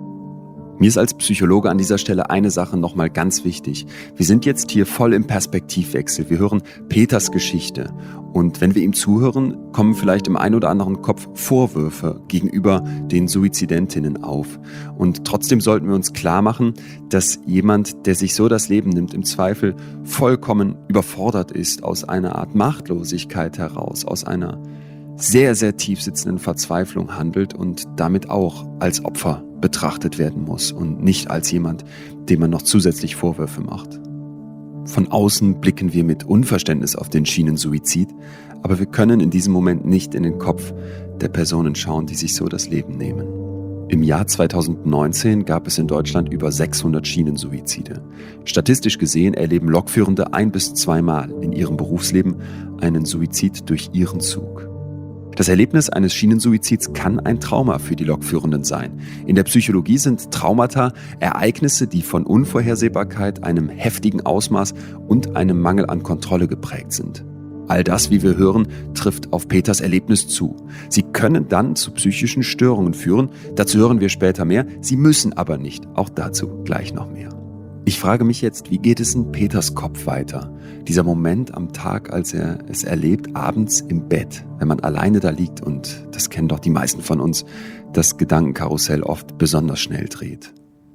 Mir ist als Psychologe an dieser Stelle eine Sache nochmal ganz wichtig. Wir sind jetzt hier voll im Perspektivwechsel. Wir hören Peters Geschichte. Und wenn wir ihm zuhören, kommen vielleicht im einen oder anderen Kopf Vorwürfe gegenüber den Suizidentinnen auf. Und trotzdem sollten wir uns klar machen, dass jemand, der sich so das Leben nimmt, im Zweifel vollkommen überfordert ist, aus einer Art Machtlosigkeit heraus, aus einer sehr, sehr tief sitzenden Verzweiflung handelt und damit auch als Opfer betrachtet werden muss und nicht als jemand, dem man noch zusätzlich Vorwürfe macht. Von außen blicken wir mit Unverständnis auf den Schienensuizid, aber wir können in diesem Moment nicht in den Kopf der Personen schauen, die sich so das Leben nehmen. Im Jahr 2019 gab es in Deutschland über 600 Schienensuizide. Statistisch gesehen erleben Lokführende 1- bis 2-mal in ihrem Berufsleben einen Suizid durch ihren Zug. Das Erlebnis eines Schienensuizids kann ein Trauma für die Lokführenden sein. In der Psychologie sind Traumata Ereignisse, die von Unvorhersehbarkeit, einem heftigen Ausmaß und einem Mangel an Kontrolle geprägt sind. All das, wie wir hören, trifft auf Peters Erlebnis zu. Sie können dann zu psychischen Störungen führen, dazu hören wir später mehr, sie müssen aber nicht, auch dazu gleich noch mehr. Ich frage mich jetzt, wie geht es in Peters Kopf weiter? Dieser Moment am Tag, als er es erlebt, abends im Bett, wenn man alleine da liegt und, das kennen doch die meisten von uns, das Gedankenkarussell oft besonders schnell dreht.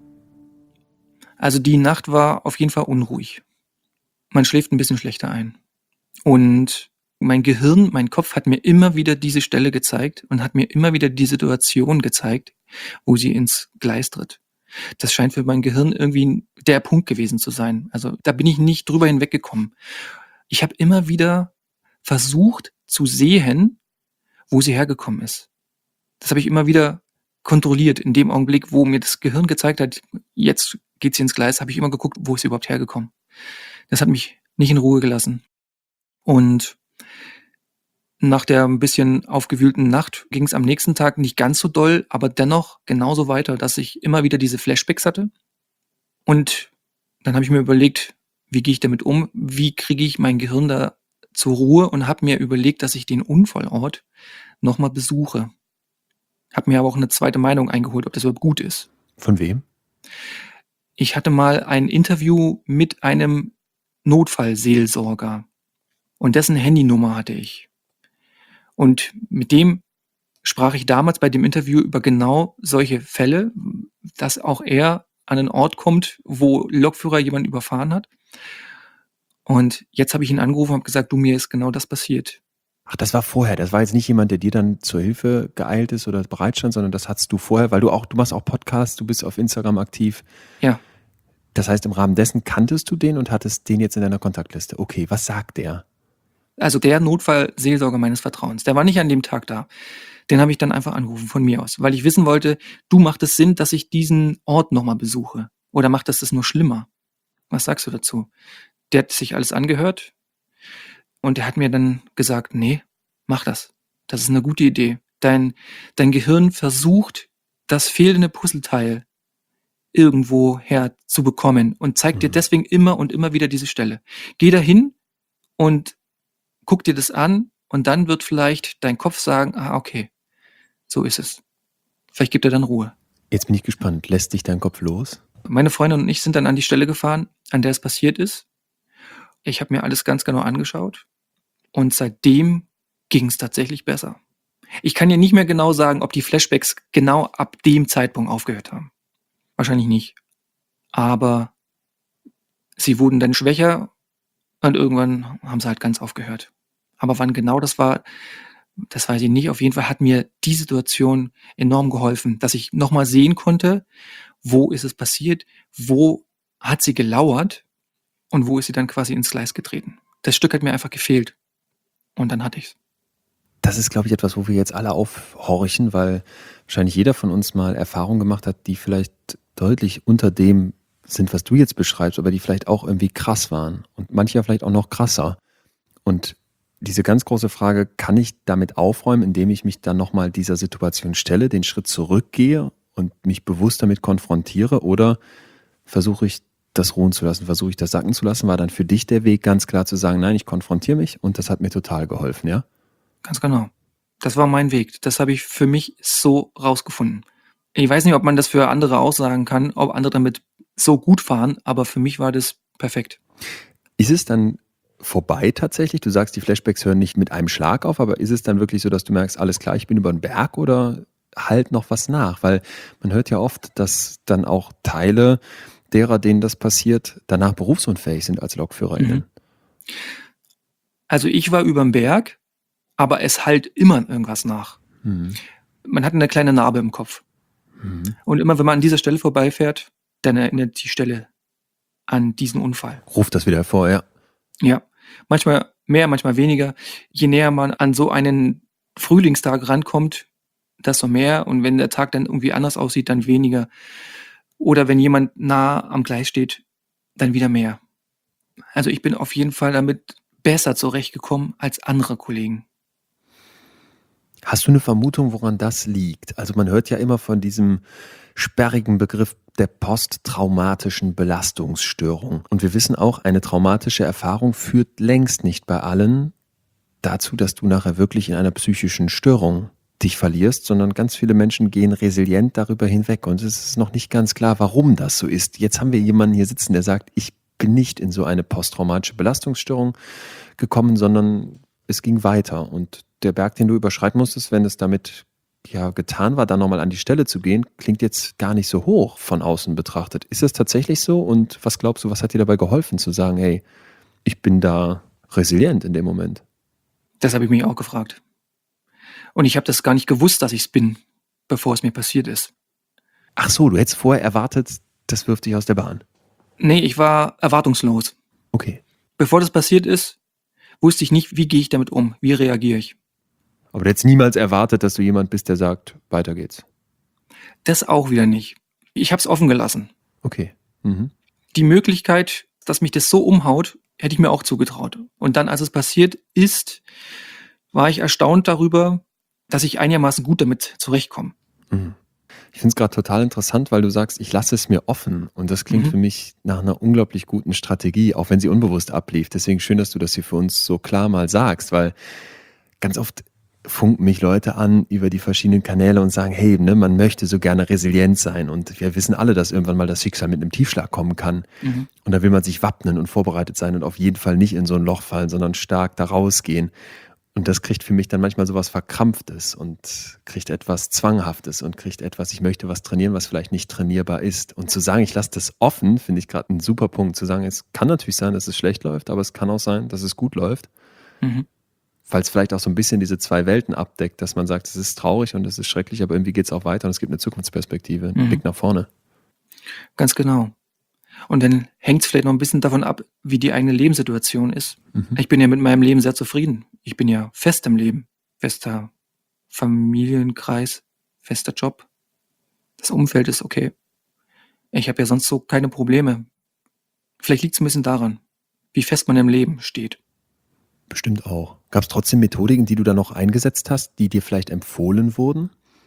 Also die Nacht war auf jeden Fall unruhig. Man schläft ein bisschen schlechter ein. Und mein Gehirn, mein Kopf hat mir immer wieder diese Stelle gezeigt und hat mir immer wieder die Situation gezeigt, wo sie ins Gleis tritt. Das scheint für mein Gehirn irgendwie der Punkt gewesen zu sein. Also da bin ich nicht drüber hinweggekommen. Ich habe immer wieder versucht zu sehen, wo sie hergekommen ist. Das habe ich immer wieder kontrolliert. In dem Augenblick, wo mir das Gehirn gezeigt hat, jetzt geht sie ins Gleis, habe ich immer geguckt, wo ist sie überhaupt hergekommen. Das hat mich nicht in Ruhe gelassen. Und nach der ein bisschen aufgewühlten Nacht ging es am nächsten Tag nicht ganz so doll, aber dennoch genauso weiter, dass ich immer wieder diese Flashbacks hatte. Und dann habe ich mir überlegt, wie gehe ich damit um? Wie kriege ich mein Gehirn da zur Ruhe? Und habe mir überlegt, dass ich den Unfallort nochmal besuche. Habe mir aber auch eine zweite Meinung eingeholt, ob das überhaupt gut ist. Von wem? Ich hatte mal ein Interview mit einem Notfallseelsorger und dessen Handynummer hatte ich. Und mit dem sprach ich damals bei dem Interview über genau solche Fälle, dass auch er an einen Ort kommt, wo Lokführer jemanden überfahren hat. Und jetzt habe ich ihn angerufen und habe gesagt, du, mir ist genau das passiert. Ach, das war vorher. Das war jetzt nicht jemand, der dir dann zur Hilfe geeilt ist oder bereit stand, sondern das hattest du vorher, weil du machst auch Podcasts, du bist auf Instagram aktiv. Ja. Das heißt, im Rahmen dessen kanntest du den und hattest den jetzt in deiner Kontaktliste. Okay, was sagt der? Also der Notfallseelsorger meines Vertrauens, der war nicht an dem Tag da. Den habe ich dann einfach angerufen von mir aus, weil ich wissen wollte, du, macht es Sinn, dass ich diesen Ort nochmal besuche? Oder macht das nur schlimmer? Was sagst du dazu? Der hat sich alles angehört und der hat mir dann gesagt, nee, mach das. Das ist eine gute Idee. Dein Gehirn versucht, das fehlende Puzzleteil irgendwo her zu bekommen und zeigt dir deswegen immer und immer wieder diese Stelle. Geh dahin und guck dir das an und dann wird vielleicht dein Kopf sagen, okay, so ist es. Vielleicht gibt er dann Ruhe. Jetzt bin ich gespannt. Lässt dich dein Kopf los? Meine Freundin und ich sind dann an die Stelle gefahren, an der es passiert ist. Ich habe mir alles ganz genau angeschaut und seitdem ging es tatsächlich besser. Ich kann dir nicht mehr genau sagen, ob die Flashbacks genau ab dem Zeitpunkt aufgehört haben. Wahrscheinlich nicht. Aber sie wurden dann schwächer und irgendwann haben sie halt ganz aufgehört. Aber wann genau das war, das weiß ich nicht. Auf jeden Fall hat mir die Situation enorm geholfen, dass ich nochmal sehen konnte, wo ist es passiert, wo hat sie gelauert und wo ist sie dann quasi ins Gleis getreten. Das Stück hat mir einfach gefehlt. Und dann hatte ich's. Das ist, glaube ich, etwas, wo wir jetzt alle aufhorchen, weil wahrscheinlich jeder von uns mal Erfahrungen gemacht hat, die vielleicht deutlich unter dem sind, was du jetzt beschreibst, aber die vielleicht auch irgendwie krass waren und manche vielleicht auch noch krasser. Und diese ganz große Frage, kann ich damit aufräumen, indem ich mich dann nochmal dieser Situation stelle, den Schritt zurückgehe und mich bewusst damit konfrontiere, oder versuche ich das ruhen zu lassen, versuche ich das sacken zu lassen? War dann für dich der Weg, ganz klar zu sagen, nein, ich konfrontiere mich, und das hat mir total geholfen, ja? Ganz genau. Das war mein Weg. Das habe ich für mich so rausgefunden. Ich weiß nicht, ob man das für andere aussagen kann, ob andere damit so gut fahren, aber für mich war das perfekt. Ist es dann vorbei tatsächlich? Du sagst, die Flashbacks hören nicht mit einem Schlag auf, aber ist es dann wirklich so, dass du merkst, alles klar, ich bin über den Berg, oder halt noch was nach? Weil man hört ja oft, dass dann auch Teile derer, denen das passiert, danach berufsunfähig sind als LokführerInnen. Also ich war über den Berg, aber es halt immer irgendwas nach. Man hat eine kleine Narbe im Kopf. Und immer, wenn man an dieser Stelle vorbeifährt, dann erinnert die Stelle an diesen Unfall. Ruft das wieder hervor, ja. Ja, manchmal mehr, manchmal weniger. Je näher man an so einen Frühlingstag rankommt, desto mehr. Und wenn der Tag dann irgendwie anders aussieht, dann weniger. Oder wenn jemand nah am Gleis steht, dann wieder mehr. Also ich bin auf jeden Fall damit besser zurechtgekommen als andere Kollegen. Hast du eine Vermutung, woran das liegt? Also man hört ja immer von diesem sperrigen Begriff der posttraumatischen Belastungsstörung. Und wir wissen auch, eine traumatische Erfahrung führt längst nicht bei allen dazu, dass du nachher wirklich in einer psychischen Störung dich verlierst, sondern ganz viele Menschen gehen resilient darüber hinweg. Und es ist noch nicht ganz klar, warum das so ist. Jetzt haben wir jemanden hier sitzen, der sagt, ich bin nicht in so eine posttraumatische Belastungsstörung gekommen, sondern es ging weiter. Und der Berg, den du überschreiten musstest, wenn es damit ja getan war, dann nochmal an die Stelle zu gehen, klingt jetzt gar nicht so hoch von außen betrachtet. Ist es tatsächlich so? Und was glaubst du, was hat dir dabei geholfen, zu sagen, hey, ich bin da resilient in dem Moment? Das habe ich mich auch gefragt. Und ich habe das gar nicht gewusst, dass ich es bin, bevor es mir passiert ist. Ach so, du hättest vorher erwartet, das wirft dich aus der Bahn. Nee, ich war erwartungslos. Okay. Bevor das passiert ist, wusste ich nicht, wie gehe ich damit um, wie reagiere ich. Aber du hättest niemals erwartet, dass du jemand bist, der sagt, weiter geht's. Das auch wieder nicht. Ich habe es offen gelassen. Okay. Mhm. Die Möglichkeit, dass mich das so umhaut, hätte ich mir auch zugetraut. Und dann, als es passiert ist, war ich erstaunt darüber, dass ich einigermaßen gut damit zurechtkomme. Mhm. Ich finde es gerade total interessant, weil du sagst, ich lasse es mir offen. Und das klingt für mich nach einer unglaublich guten Strategie, auch wenn sie unbewusst ablief. Deswegen schön, dass du das hier für uns so klar mal sagst, weil ganz oft funken mich Leute an über die verschiedenen Kanäle und sagen, hey, ne, man möchte so gerne resilient sein. Und wir wissen alle, dass irgendwann mal das Schicksal mit einem Tiefschlag kommen kann. Mhm. Und da will man sich wappnen und vorbereitet sein und auf jeden Fall nicht in so ein Loch fallen, sondern stark da rausgehen. Und das kriegt für mich dann manchmal sowas Verkrampftes und kriegt etwas Zwanghaftes und kriegt etwas, ich möchte was trainieren, was vielleicht nicht trainierbar ist. Und zu sagen, ich lasse das offen, finde ich gerade einen super Punkt. Zu sagen, es kann natürlich sein, dass es schlecht läuft, aber es kann auch sein, dass es gut läuft. Mhm. Weil es vielleicht auch so ein bisschen diese zwei Welten abdeckt, dass man sagt, es ist traurig und es ist schrecklich, aber irgendwie geht es auch weiter und es gibt eine Zukunftsperspektive, einen Blick nach vorne. Ganz genau. Und dann hängt es vielleicht noch ein bisschen davon ab, wie die eigene Lebenssituation ist. Ich bin ja mit meinem Leben sehr zufrieden. Ich bin ja fest im Leben. Fester Familienkreis, fester Job. Das Umfeld ist okay. Ich habe ja sonst so keine Probleme. Vielleicht liegt es ein bisschen daran, wie fest man im Leben steht. Bestimmt auch. Gab es trotzdem Methodiken, die du da noch eingesetzt hast, die dir vielleicht empfohlen wurden?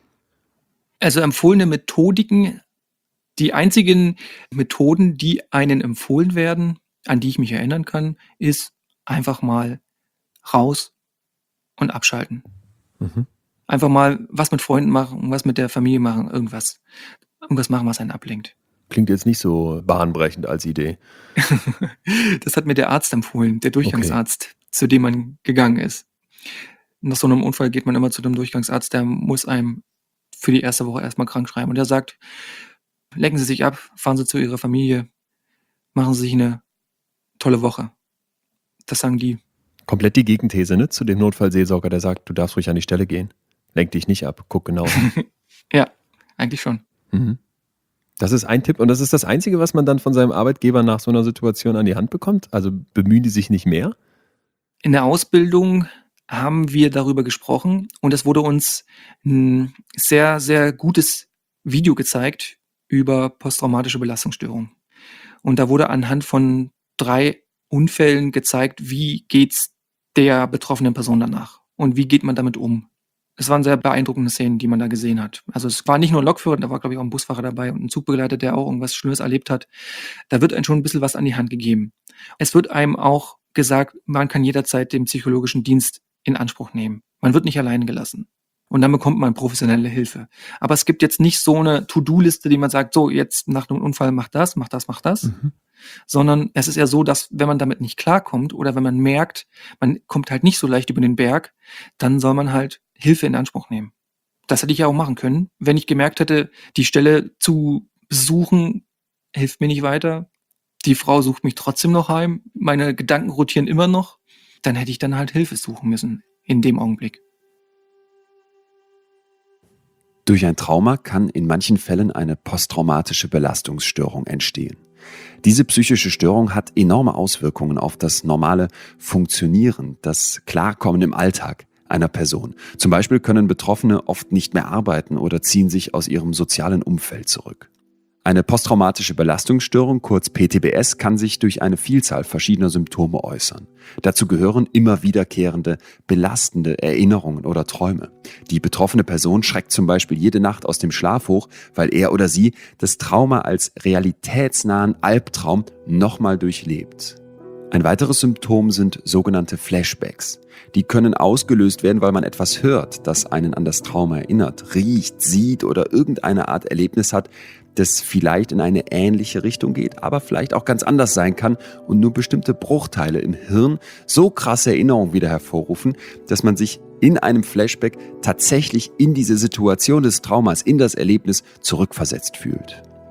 Also empfohlene Methodiken, die einzigen Methoden, die einen empfohlen werden, an die ich mich erinnern kann, ist einfach mal raus und abschalten. Einfach mal was mit Freunden machen, was mit der Familie machen, irgendwas machen, was einen ablenkt. Klingt jetzt nicht so bahnbrechend als Idee. Das hat mir der Arzt empfohlen, der Durchgangsarzt, zu dem man gegangen ist. Nach so einem Unfall geht man immer zu dem Durchgangsarzt, der muss einem für die erste Woche erstmal krank schreiben. Und der sagt, lenken Sie sich ab, fahren Sie zu Ihrer Familie, machen Sie sich eine tolle Woche. Das sagen die. Komplett die Gegenthese, ne? Zu dem Notfallseelsorger, der sagt, du darfst ruhig an die Stelle gehen. Lenk dich nicht ab, guck genau. Ja, eigentlich schon. Das ist ein Tipp und das ist das Einzige, was man dann von seinem Arbeitgeber nach so einer Situation an die Hand bekommt? Also bemühen die sich nicht mehr? In der Ausbildung haben wir darüber gesprochen und es wurde uns ein sehr, sehr gutes Video gezeigt über posttraumatische Belastungsstörung. Und da wurde anhand von 3 Unfällen gezeigt, wie geht's der betroffenen Person danach und wie geht man damit um. Es waren sehr beeindruckende Szenen, die man da gesehen hat. Also es war nicht nur ein Lokführer, da war, glaube ich, auch ein Busfahrer dabei und ein Zugbegleiter, der auch irgendwas Schlimmes erlebt hat. Da wird einem schon ein bisschen was an die Hand gegeben. Es wird einem auch gesagt, man kann jederzeit den psychologischen Dienst in Anspruch nehmen. Man wird nicht allein gelassen. Und dann bekommt man professionelle Hilfe. Aber es gibt jetzt nicht so eine To-Do-Liste, die man sagt, so jetzt nach einem Unfall mach das. Sondern es ist eher so, dass wenn man damit nicht klarkommt oder wenn man merkt, man kommt halt nicht so leicht über den Berg, dann soll man halt Hilfe in Anspruch nehmen. Das hätte ich ja auch machen können, wenn ich gemerkt hätte, die Stelle zu besuchen hilft mir nicht weiter. Die Frau sucht mich trotzdem noch heim, meine Gedanken rotieren immer noch, dann hätte ich dann halt Hilfe suchen müssen in dem Augenblick. Durch ein Trauma kann in manchen Fällen eine posttraumatische Belastungsstörung entstehen. Diese psychische Störung hat enorme Auswirkungen auf das normale Funktionieren, das Klarkommen im Alltag einer Person. Zum Beispiel können Betroffene oft nicht mehr arbeiten oder ziehen sich aus ihrem sozialen Umfeld zurück. Eine posttraumatische Belastungsstörung, kurz PTBS, kann sich durch eine Vielzahl verschiedener Symptome äußern. Dazu gehören immer wiederkehrende, belastende Erinnerungen oder Träume. Die betroffene Person schreckt zum Beispiel jede Nacht aus dem Schlaf hoch, weil er oder sie das Trauma als realitätsnahen Albtraum nochmal durchlebt. Ein weiteres Symptom sind sogenannte Flashbacks. Die können ausgelöst werden, weil man etwas hört, das einen an das Trauma erinnert, riecht, sieht oder irgendeine Art Erlebnis hat, das vielleicht in eine ähnliche Richtung geht, aber vielleicht auch ganz anders sein kann und nur bestimmte Bruchteile im Hirn so krasse Erinnerungen wieder hervorrufen, dass man sich in einem Flashback tatsächlich in diese Situation des Traumas, in das Erlebnis zurückversetzt fühlt.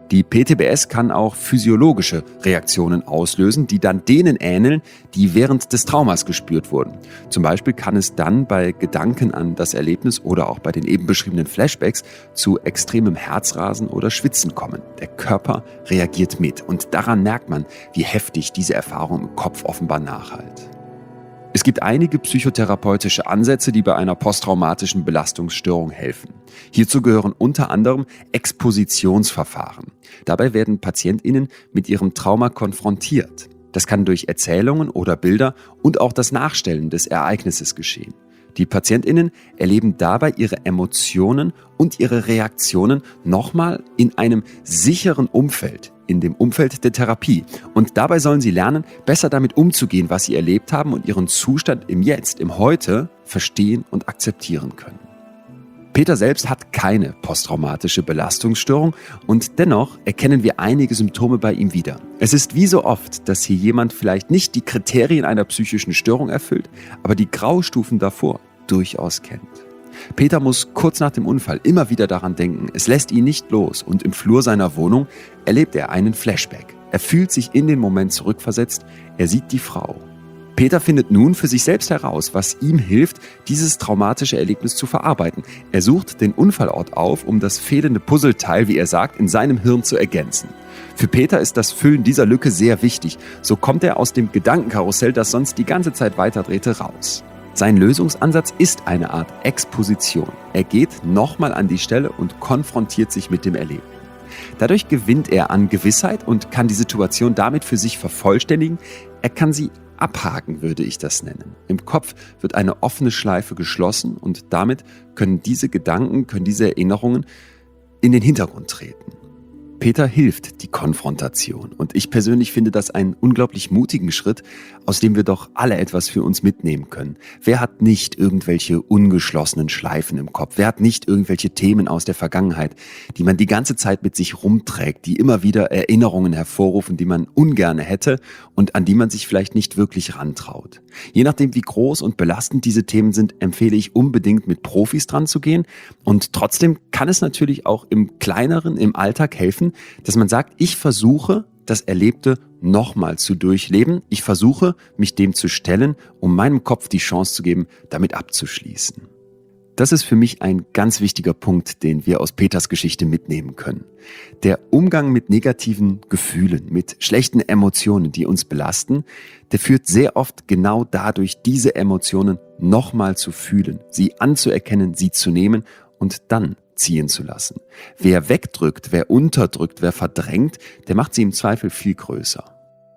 Die PTBS kann auch physiologische Reaktionen auslösen, die dann denen ähneln, die während des Traumas gespürt wurden. Zum Beispiel kann es dann bei Gedanken an das Erlebnis oder auch bei den eben beschriebenen Flashbacks zu extremem Herzrasen oder Schwitzen kommen. Der Körper reagiert mit und daran merkt man, wie heftig diese Erfahrung im Kopf offenbar nachhallt. Es gibt einige psychotherapeutische Ansätze, die bei einer posttraumatischen Belastungsstörung helfen. Hierzu gehören unter anderem Expositionsverfahren. Dabei werden PatientInnen mit ihrem Trauma konfrontiert. Das kann durch Erzählungen oder Bilder und auch das Nachstellen des Ereignisses geschehen. Die PatientInnen erleben dabei ihre Emotionen und ihre Reaktionen nochmal in einem sicheren Umfeld, in dem Umfeld der Therapie. Und dabei sollen sie lernen, besser damit umzugehen, was sie erlebt haben und ihren Zustand im Jetzt, im Heute verstehen und akzeptieren können. Peter selbst hat keine posttraumatische Belastungsstörung und dennoch erkennen wir einige Symptome bei ihm wieder. Es ist wie so oft, dass hier jemand vielleicht nicht die Kriterien einer psychischen Störung erfüllt, aber die Graustufen davor durchaus kennt. Peter muss kurz nach dem Unfall immer wieder daran denken, es lässt ihn nicht los und im Flur seiner Wohnung erlebt er einen Flashback. Er fühlt sich in den Moment zurückversetzt, er sieht die Frau. Peter findet nun für sich selbst heraus, was ihm hilft, dieses traumatische Erlebnis zu verarbeiten. Er sucht den Unfallort auf, um das fehlende Puzzleteil, wie er sagt, in seinem Hirn zu ergänzen. Für Peter ist das Füllen dieser Lücke sehr wichtig. So kommt er aus dem Gedankenkarussell, das sonst die ganze Zeit weiterdrehte, raus. Sein Lösungsansatz ist eine Art Exposition. Er geht nochmal an die Stelle und konfrontiert sich mit dem Erlebten. Dadurch gewinnt er an Gewissheit und kann die Situation damit für sich vervollständigen. Er kann sie abhaken, würde ich das nennen. Im Kopf wird eine offene Schleife geschlossen und damit können diese Gedanken, können diese Erinnerungen in den Hintergrund treten. Peter hilft die Konfrontation und ich persönlich finde das einen unglaublich mutigen Schritt, aus dem wir doch alle etwas für uns mitnehmen können. Wer hat nicht irgendwelche ungeschlossenen Schleifen im Kopf? Wer hat nicht irgendwelche Themen aus der Vergangenheit, die man die ganze Zeit mit sich rumträgt, die immer wieder Erinnerungen hervorrufen, die man ungern hätte und an die man sich vielleicht nicht wirklich rantraut? Je nachdem, wie groß und belastend diese Themen sind, empfehle ich unbedingt mit Profis dran zu gehen und trotzdem kann es natürlich auch im Kleineren, im Alltag helfen, dass man sagt, ich versuche, das Erlebte nochmal zu durchleben. Ich versuche, mich dem zu stellen, um meinem Kopf die Chance zu geben, damit abzuschließen. Das ist für mich ein ganz wichtiger Punkt, den wir aus Peters Geschichte mitnehmen können. Der Umgang mit negativen Gefühlen, mit schlechten Emotionen, die uns belasten, der führt sehr oft genau dadurch, diese Emotionen nochmal zu fühlen, sie anzuerkennen, sie zu nehmen und dann ziehen zu lassen. Wer wegdrückt, wer unterdrückt, wer verdrängt, der macht sie im Zweifel viel größer.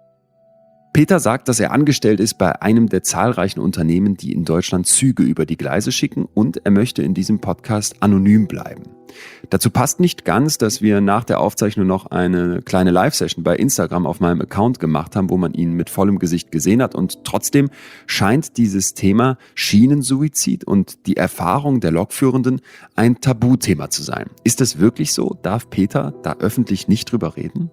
Peter sagt, dass er angestellt ist bei einem der zahlreichen Unternehmen, die in Deutschland Züge über die Gleise schicken und er möchte in diesem Podcast anonym bleiben. Dazu passt nicht ganz, dass wir nach der Aufzeichnung noch eine kleine Live-Session bei Instagram auf meinem Account gemacht haben, wo man ihn mit vollem Gesicht gesehen hat und trotzdem scheint dieses Thema Schienensuizid und die Erfahrung der Lokführenden ein Tabuthema zu sein. Ist das wirklich so? Darf Peter da öffentlich nicht drüber reden?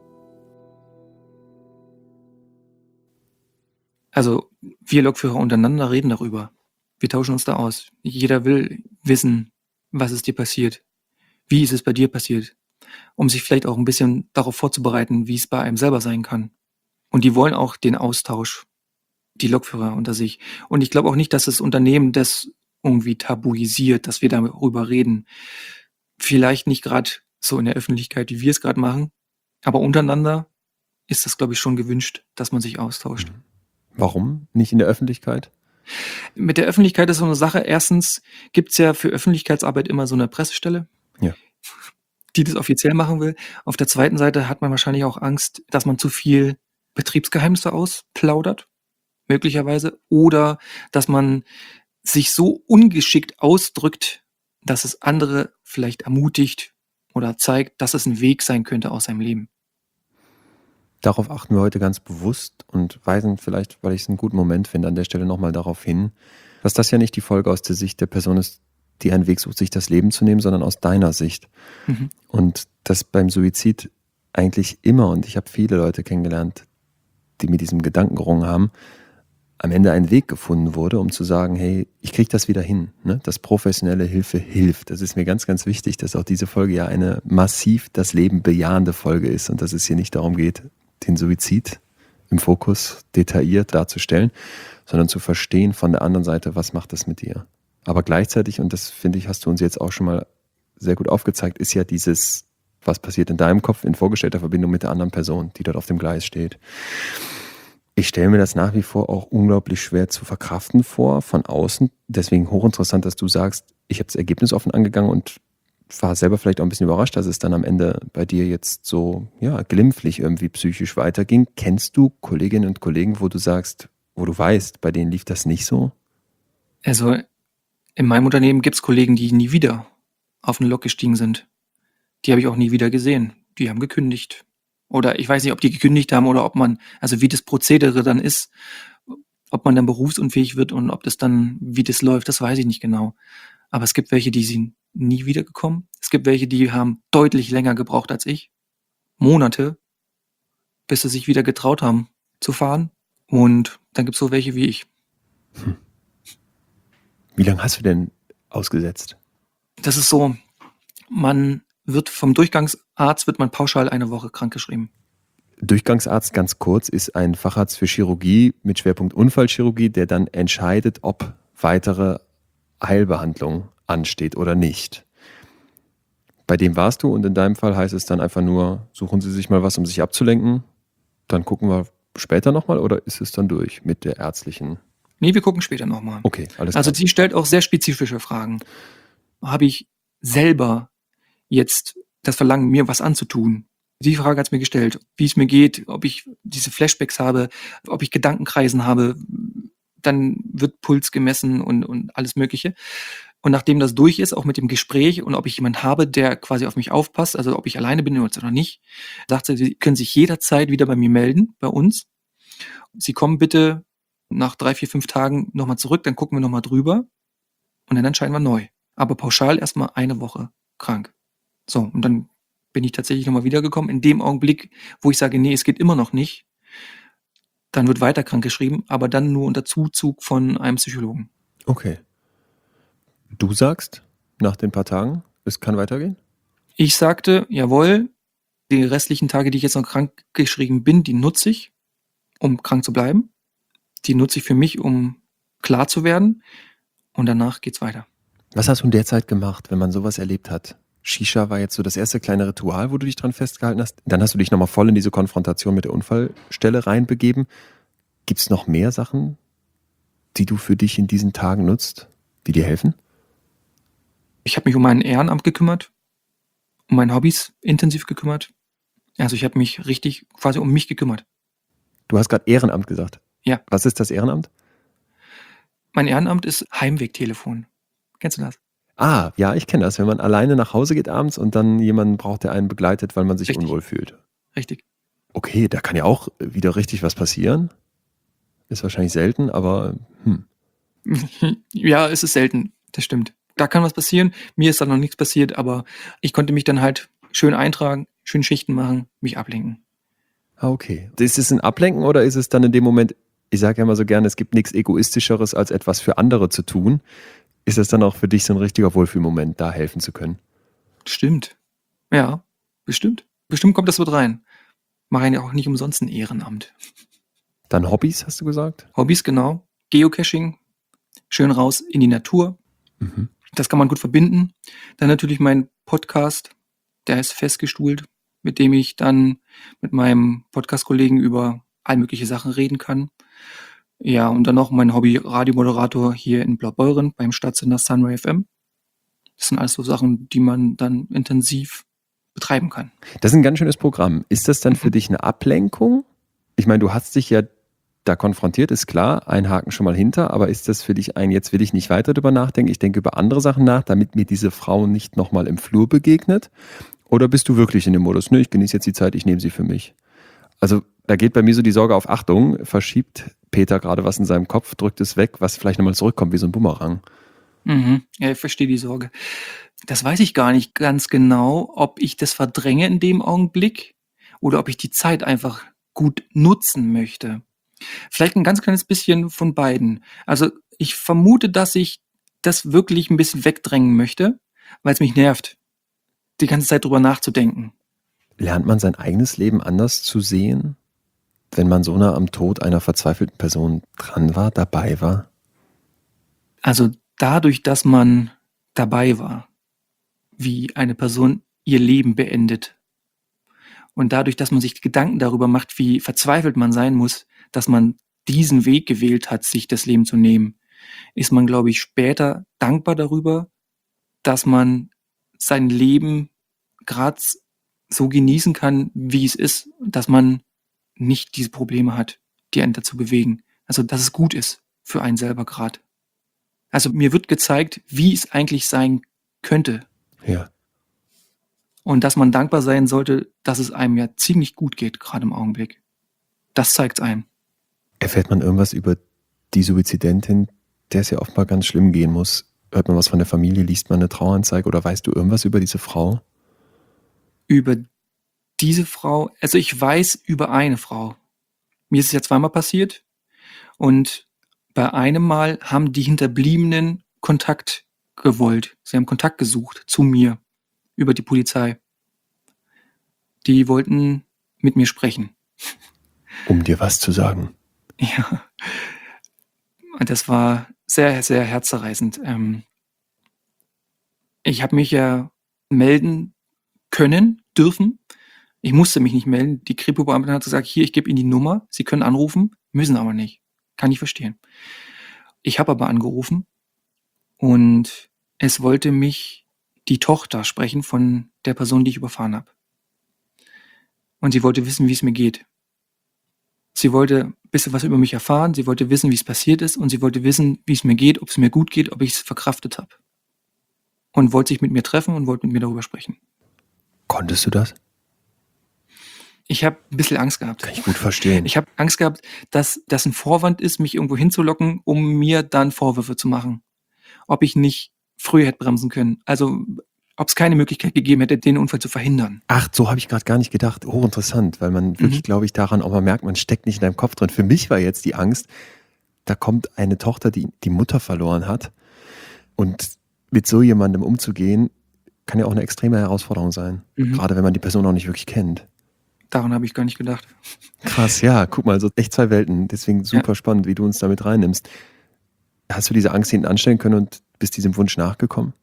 Also wir Lokführer untereinander reden darüber. Wir tauschen uns da aus. Jeder will wissen, was ist dir passiert. Wie ist es bei dir passiert? Um sich vielleicht auch ein bisschen darauf vorzubereiten, wie es bei einem selber sein kann. Und die wollen auch den Austausch, die Lokführer unter sich. Und ich glaube auch nicht, dass das Unternehmen das irgendwie tabuisiert, dass wir darüber reden. Vielleicht nicht gerade so in der Öffentlichkeit, wie wir es gerade machen, aber untereinander ist das, glaube ich, schon gewünscht, dass man sich austauscht. Warum nicht in der Öffentlichkeit? Mit der Öffentlichkeit ist so eine Sache. Erstens gibt's ja für Öffentlichkeitsarbeit immer so eine Pressestelle, Ja. die das offiziell machen will. Auf der zweiten Seite hat man wahrscheinlich auch Angst, dass man zu viel Betriebsgeheimnisse ausplaudert, möglicherweise, oder dass man sich so ungeschickt ausdrückt, dass es andere vielleicht ermutigt oder zeigt, dass es ein Weg sein könnte aus seinem Leben. Darauf achten wir heute ganz bewusst und weisen vielleicht, weil ich es einen guten Moment finde, an der Stelle nochmal darauf hin, dass das ja nicht die Folge aus der Sicht der Person ist, die einen Weg sucht, sich das Leben zu nehmen, sondern aus deiner Sicht. Mhm. Und das beim Suizid eigentlich immer, und ich habe viele Leute kennengelernt, die mit diesem Gedanken gerungen haben, am Ende ein Weg gefunden wurde, um zu sagen, hey, ich kriege das wieder hin. Ne? Dass professionelle Hilfe hilft. Das ist mir ganz, ganz wichtig, dass auch diese Folge ja eine massiv das Leben bejahende Folge ist und dass es hier nicht darum geht, den Suizid im Fokus detailliert darzustellen, sondern zu verstehen von der anderen Seite, was macht das mit dir. Aber gleichzeitig, und das finde ich, hast du uns jetzt auch schon mal sehr gut aufgezeigt, ist ja dieses, was passiert in deinem Kopf in vorgestellter Verbindung mit der anderen Person, die dort auf dem Gleis steht. Ich stelle mir das nach wie vor auch unglaublich schwer zu verkraften vor, von außen. Deswegen hochinteressant, dass du sagst, ich habe das Ergebnis offen angegangen und war selber vielleicht auch ein bisschen überrascht, dass es dann am Ende bei dir jetzt so glimpflich irgendwie psychisch weiterging. Kennst du Kolleginnen und Kollegen, wo du sagst, wo du weißt, bei denen lief das nicht so? Also in meinem Unternehmen gibt es Kollegen, die nie wieder auf eine Lok gestiegen sind. Die habe ich auch nie wieder gesehen. Die haben gekündigt. Oder ich weiß nicht, ob die gekündigt haben oder ob man, also wie das Prozedere dann ist, ob man dann berufsunfähig wird und ob das dann, wie das läuft, das weiß ich nicht genau. Aber es gibt welche, die sind nie wiedergekommen. Es gibt welche, die haben deutlich länger gebraucht als ich. Monate, bis sie sich wieder getraut haben zu fahren. Und dann gibt es so welche wie ich. Wie lange hast du denn ausgesetzt? Das ist so, man wird vom Durchgangsarzt wird man pauschal eine Woche krankgeschrieben. Durchgangsarzt, ganz kurz, ist ein Facharzt für Chirurgie mit Schwerpunkt Unfallchirurgie, der dann entscheidet, ob weitere Heilbehandlung ansteht oder nicht. Bei dem warst du und in deinem Fall heißt es dann einfach nur, suchen Sie sich mal was, um sich abzulenken, dann gucken wir später nochmal oder ist es dann durch mit der ärztlichen? Nee, wir gucken später nochmal. Okay, alles klar. Also sie stellt auch sehr spezifische Fragen. Habe ich selber jetzt das Verlangen, mir was anzutun? Die Frage hat es mir gestellt, wie es mir geht, ob ich diese Flashbacks habe, ob ich Gedankenkreisen habe. Dann wird Puls gemessen und alles Mögliche. Und nachdem das durch ist, auch mit dem Gespräch und ob ich jemanden habe, der quasi auf mich aufpasst, also ob ich alleine bin oder nicht, sagt sie, Sie können sich jederzeit wieder bei mir melden, bei uns. Sie kommen bitte nach 3, 4, 5 Tagen nochmal zurück, dann gucken wir nochmal drüber und dann entscheiden wir neu. Aber pauschal erstmal eine Woche krank. So, und dann bin ich tatsächlich nochmal wiedergekommen. In dem Augenblick, wo ich sage, nee, es geht immer noch nicht, dann wird weiter krank geschrieben, aber dann nur unter Zuzug von einem Psychologen. Okay. Du sagst, nach den paar Tagen, es kann weitergehen? Ich sagte, jawohl, die restlichen Tage, die ich jetzt noch krank geschrieben bin, die nutze ich, um krank zu bleiben. Die nutze ich für mich, um klar zu werden. Und danach geht's weiter. Was hast du in der Zeit gemacht, wenn man sowas erlebt hat? Shisha war jetzt so das erste kleine Ritual, wo du dich dran festgehalten hast. Dann hast du dich nochmal voll in diese Konfrontation mit der Unfallstelle reinbegeben. Gibt es noch mehr Sachen, die du für dich in diesen Tagen nutzt, die dir helfen? Ich habe mich um mein Ehrenamt gekümmert, um meine Hobbys intensiv gekümmert. Also ich habe mich richtig quasi um mich gekümmert. Du hast gerade Ehrenamt gesagt. Ja. Was ist das Ehrenamt? Mein Ehrenamt ist Heimwegtelefon. Kennst du das? Ah, ja, ich kenne das. Wenn man alleine nach Hause geht abends und dann jemanden braucht, der einen begleitet, weil man sich Richtig. unwohl fühlt. Richtig. Okay, da kann ja auch wieder richtig was passieren. Ist wahrscheinlich selten, aber Ja, es ist selten, das stimmt. Da kann was passieren. Mir ist da noch nichts passiert, aber ich konnte mich dann halt schön eintragen, schön Schichten machen, mich ablenken. Ah, okay. Ist es ein Ablenken oder ist es dann in dem Moment, ich sage ja immer so gerne, es gibt nichts Egoistischeres, als etwas für andere zu tun. Ist das dann auch für dich so ein richtiger Wohlfühlmoment, da helfen zu können? Stimmt. Ja, bestimmt. Bestimmt kommt das mit rein. Mache ja auch nicht umsonst ein Ehrenamt. Dann Hobbys, hast du gesagt? Hobbys, genau. Geocaching, schön raus in die Natur. Mhm. Das kann man gut verbinden. Dann natürlich mein Podcast, der ist festgestuhlt, mit dem ich dann mit meinem Podcast-Kollegen über all mögliche Sachen reden kann. Ja, und dann noch mein Hobby Radiomoderator hier in Blaubeuren beim Stadtsender Sunray FM. Das sind alles so Sachen, die man dann intensiv betreiben kann. Das ist ein ganz schönes Programm. Ist das dann für dich eine Ablenkung? Ich meine, du hast dich ja da konfrontiert, ist klar, ein Haken schon mal hinter, aber ist das für dich jetzt will ich nicht weiter drüber nachdenken, ich denke über andere Sachen nach, damit mir diese Frau nicht nochmal im Flur begegnet? Oder bist du wirklich in dem Modus, ich genieße jetzt die Zeit, ich nehme sie für mich? Also da geht bei mir so die Sorge auf Achtung, verschiebt Peter gerade was in seinem Kopf, drückt es weg, was vielleicht nochmal zurückkommt, wie so ein Bumerang. Ja, ich verstehe die Sorge. Das weiß ich gar nicht ganz genau, ob ich das verdränge in dem Augenblick oder ob ich die Zeit einfach gut nutzen möchte. Vielleicht ein ganz kleines bisschen von beiden. Also, ich vermute, dass ich das wirklich ein bisschen wegdrängen möchte, weil es mich nervt, die ganze Zeit drüber nachzudenken. Lernt man sein eigenes Leben anders zu sehen, wenn man so nah am Tod einer verzweifelten Person dran war, dabei war? Also, dadurch, dass man dabei war, wie eine Person ihr Leben beendet und dadurch, dass man sich Gedanken darüber macht, wie verzweifelt man sein muss, dass man diesen Weg gewählt hat, sich das Leben zu nehmen, ist man, glaube ich, später dankbar darüber, dass man sein Leben gerade so genießen kann, wie es ist, dass man nicht diese Probleme hat, die einen dazu bewegen. Also, dass es gut ist für einen selber gerade. Also, mir wird gezeigt, wie es eigentlich sein könnte Ja. und dass man dankbar sein sollte, dass es einem ja ziemlich gut geht, gerade im Augenblick. Das zeigt's einem. Erfährt man irgendwas über die Suizidentin, der es ja offenbar ganz schlimm gehen muss? Hört man was von der Familie, liest man eine Traueranzeige oder weißt du irgendwas über diese Frau? Über diese Frau, also ich weiß über eine Frau. Mir ist es ja zweimal passiert und bei einem Mal haben die Hinterbliebenen Kontakt gewollt. Sie haben Kontakt gesucht zu mir über die Polizei. Die wollten mit mir sprechen. Um dir was zu sagen. Ja, und das war sehr, sehr herzzerreißend. Ich habe mich ja melden können, dürfen. Ich musste mich nicht melden. Die Kripo-Beamtin hat gesagt, hier, ich gebe Ihnen die Nummer. Sie können anrufen, müssen aber nicht. Kann ich verstehen. Ich habe aber angerufen und es wollte mich die Tochter sprechen von der Person, die ich überfahren habe. Und sie wollte wissen, wie es mir geht. Sie wollte ein bisschen was über mich erfahren, sie wollte wissen, wie es passiert ist und sie wollte wissen, wie es mir geht, ob es mir gut geht, ob ich es verkraftet habe. Und wollte sich mit mir treffen und wollte mit mir darüber sprechen. Konntest du das? Ich habe ein bisschen Angst gehabt. Kann ich gut verstehen. Ich habe Angst gehabt, dass das ein Vorwand ist, mich irgendwo hinzulocken, um mir dann Vorwürfe zu machen. Ob ich nicht früher hätte bremsen können. Also, ob es keine Möglichkeit gegeben hätte, den Unfall zu verhindern. Ach, so habe ich gerade gar nicht gedacht. Oh, interessant, weil man wirklich, glaube ich, daran auch mal merkt, man steckt nicht in deinem Kopf drin. Für mich war jetzt die Angst, da kommt eine Tochter, die die Mutter verloren hat. Und mit so jemandem umzugehen, kann ja auch eine extreme Herausforderung sein. Gerade wenn man die Person auch nicht wirklich kennt. Daran habe ich gar nicht gedacht. Krass, ja, guck mal, so echt zwei Welten. Deswegen super spannend, wie du uns damit reinnimmst. Hast du diese Angst hinten anstellen können und bist diesem Wunsch nachgekommen?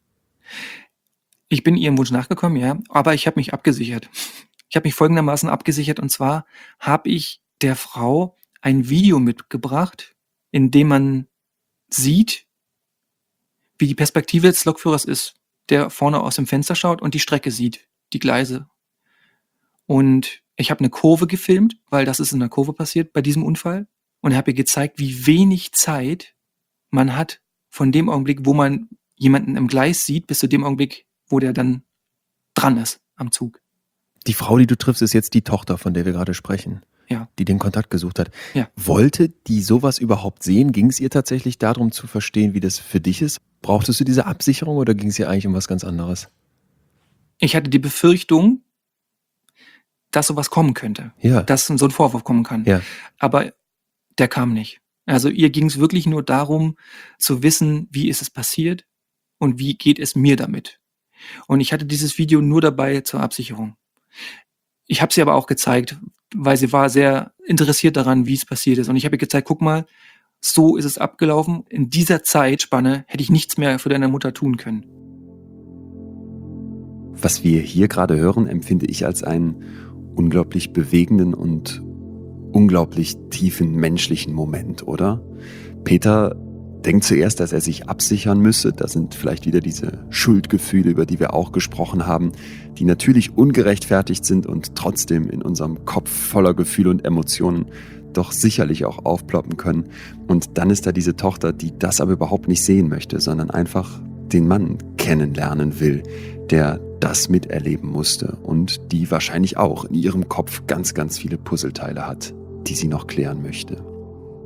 Ich bin ihrem Wunsch nachgekommen, ja, aber ich habe mich abgesichert. Ich habe mich folgendermaßen abgesichert und zwar habe ich der Frau ein Video mitgebracht, in dem man sieht, wie die Perspektive des Lokführers ist, der vorne aus dem Fenster schaut und die Strecke sieht, die Gleise. Und ich habe eine Kurve gefilmt, weil das ist in der Kurve passiert bei diesem Unfall und habe ihr gezeigt, wie wenig Zeit man hat von dem Augenblick, wo man jemanden im Gleis sieht, bis zu dem Augenblick, wo der dann dran ist am Zug. Die Frau, die du triffst, ist jetzt die Tochter, von der wir gerade sprechen. Ja. Die den Kontakt gesucht hat. Ja. Wollte die sowas überhaupt sehen? Ging es ihr tatsächlich darum zu verstehen, wie das für dich ist? Brauchtest du diese Absicherung oder ging es ihr eigentlich um was ganz anderes? Ich hatte die Befürchtung, dass sowas kommen könnte. Ja. Dass so ein Vorwurf kommen kann. Ja. Aber der kam nicht. Also ihr ging es wirklich nur darum, zu wissen, wie ist es passiert und wie geht es mir damit. Und ich hatte dieses Video nur dabei zur Absicherung. Ich habe sie aber auch gezeigt, weil sie war sehr interessiert daran, wie es passiert ist. Und ich habe ihr gezeigt, guck mal, so ist es abgelaufen. In dieser Zeitspanne hätte ich nichts mehr für deine Mutter tun können. Was wir hier gerade hören, empfinde ich als einen unglaublich bewegenden und unglaublich tiefen menschlichen Moment, oder? Peter denkt zuerst, dass er sich absichern müsse. Das sind vielleicht wieder diese Schuldgefühle, über die wir auch gesprochen haben, die natürlich ungerechtfertigt sind und trotzdem in unserem Kopf voller Gefühle und Emotionen doch sicherlich auch aufploppen können. Und dann ist da diese Tochter, die das aber überhaupt nicht sehen möchte, sondern einfach den Mann kennenlernen will, der das miterleben musste und die wahrscheinlich auch in ihrem Kopf ganz, ganz viele Puzzleteile hat, die sie noch klären möchte.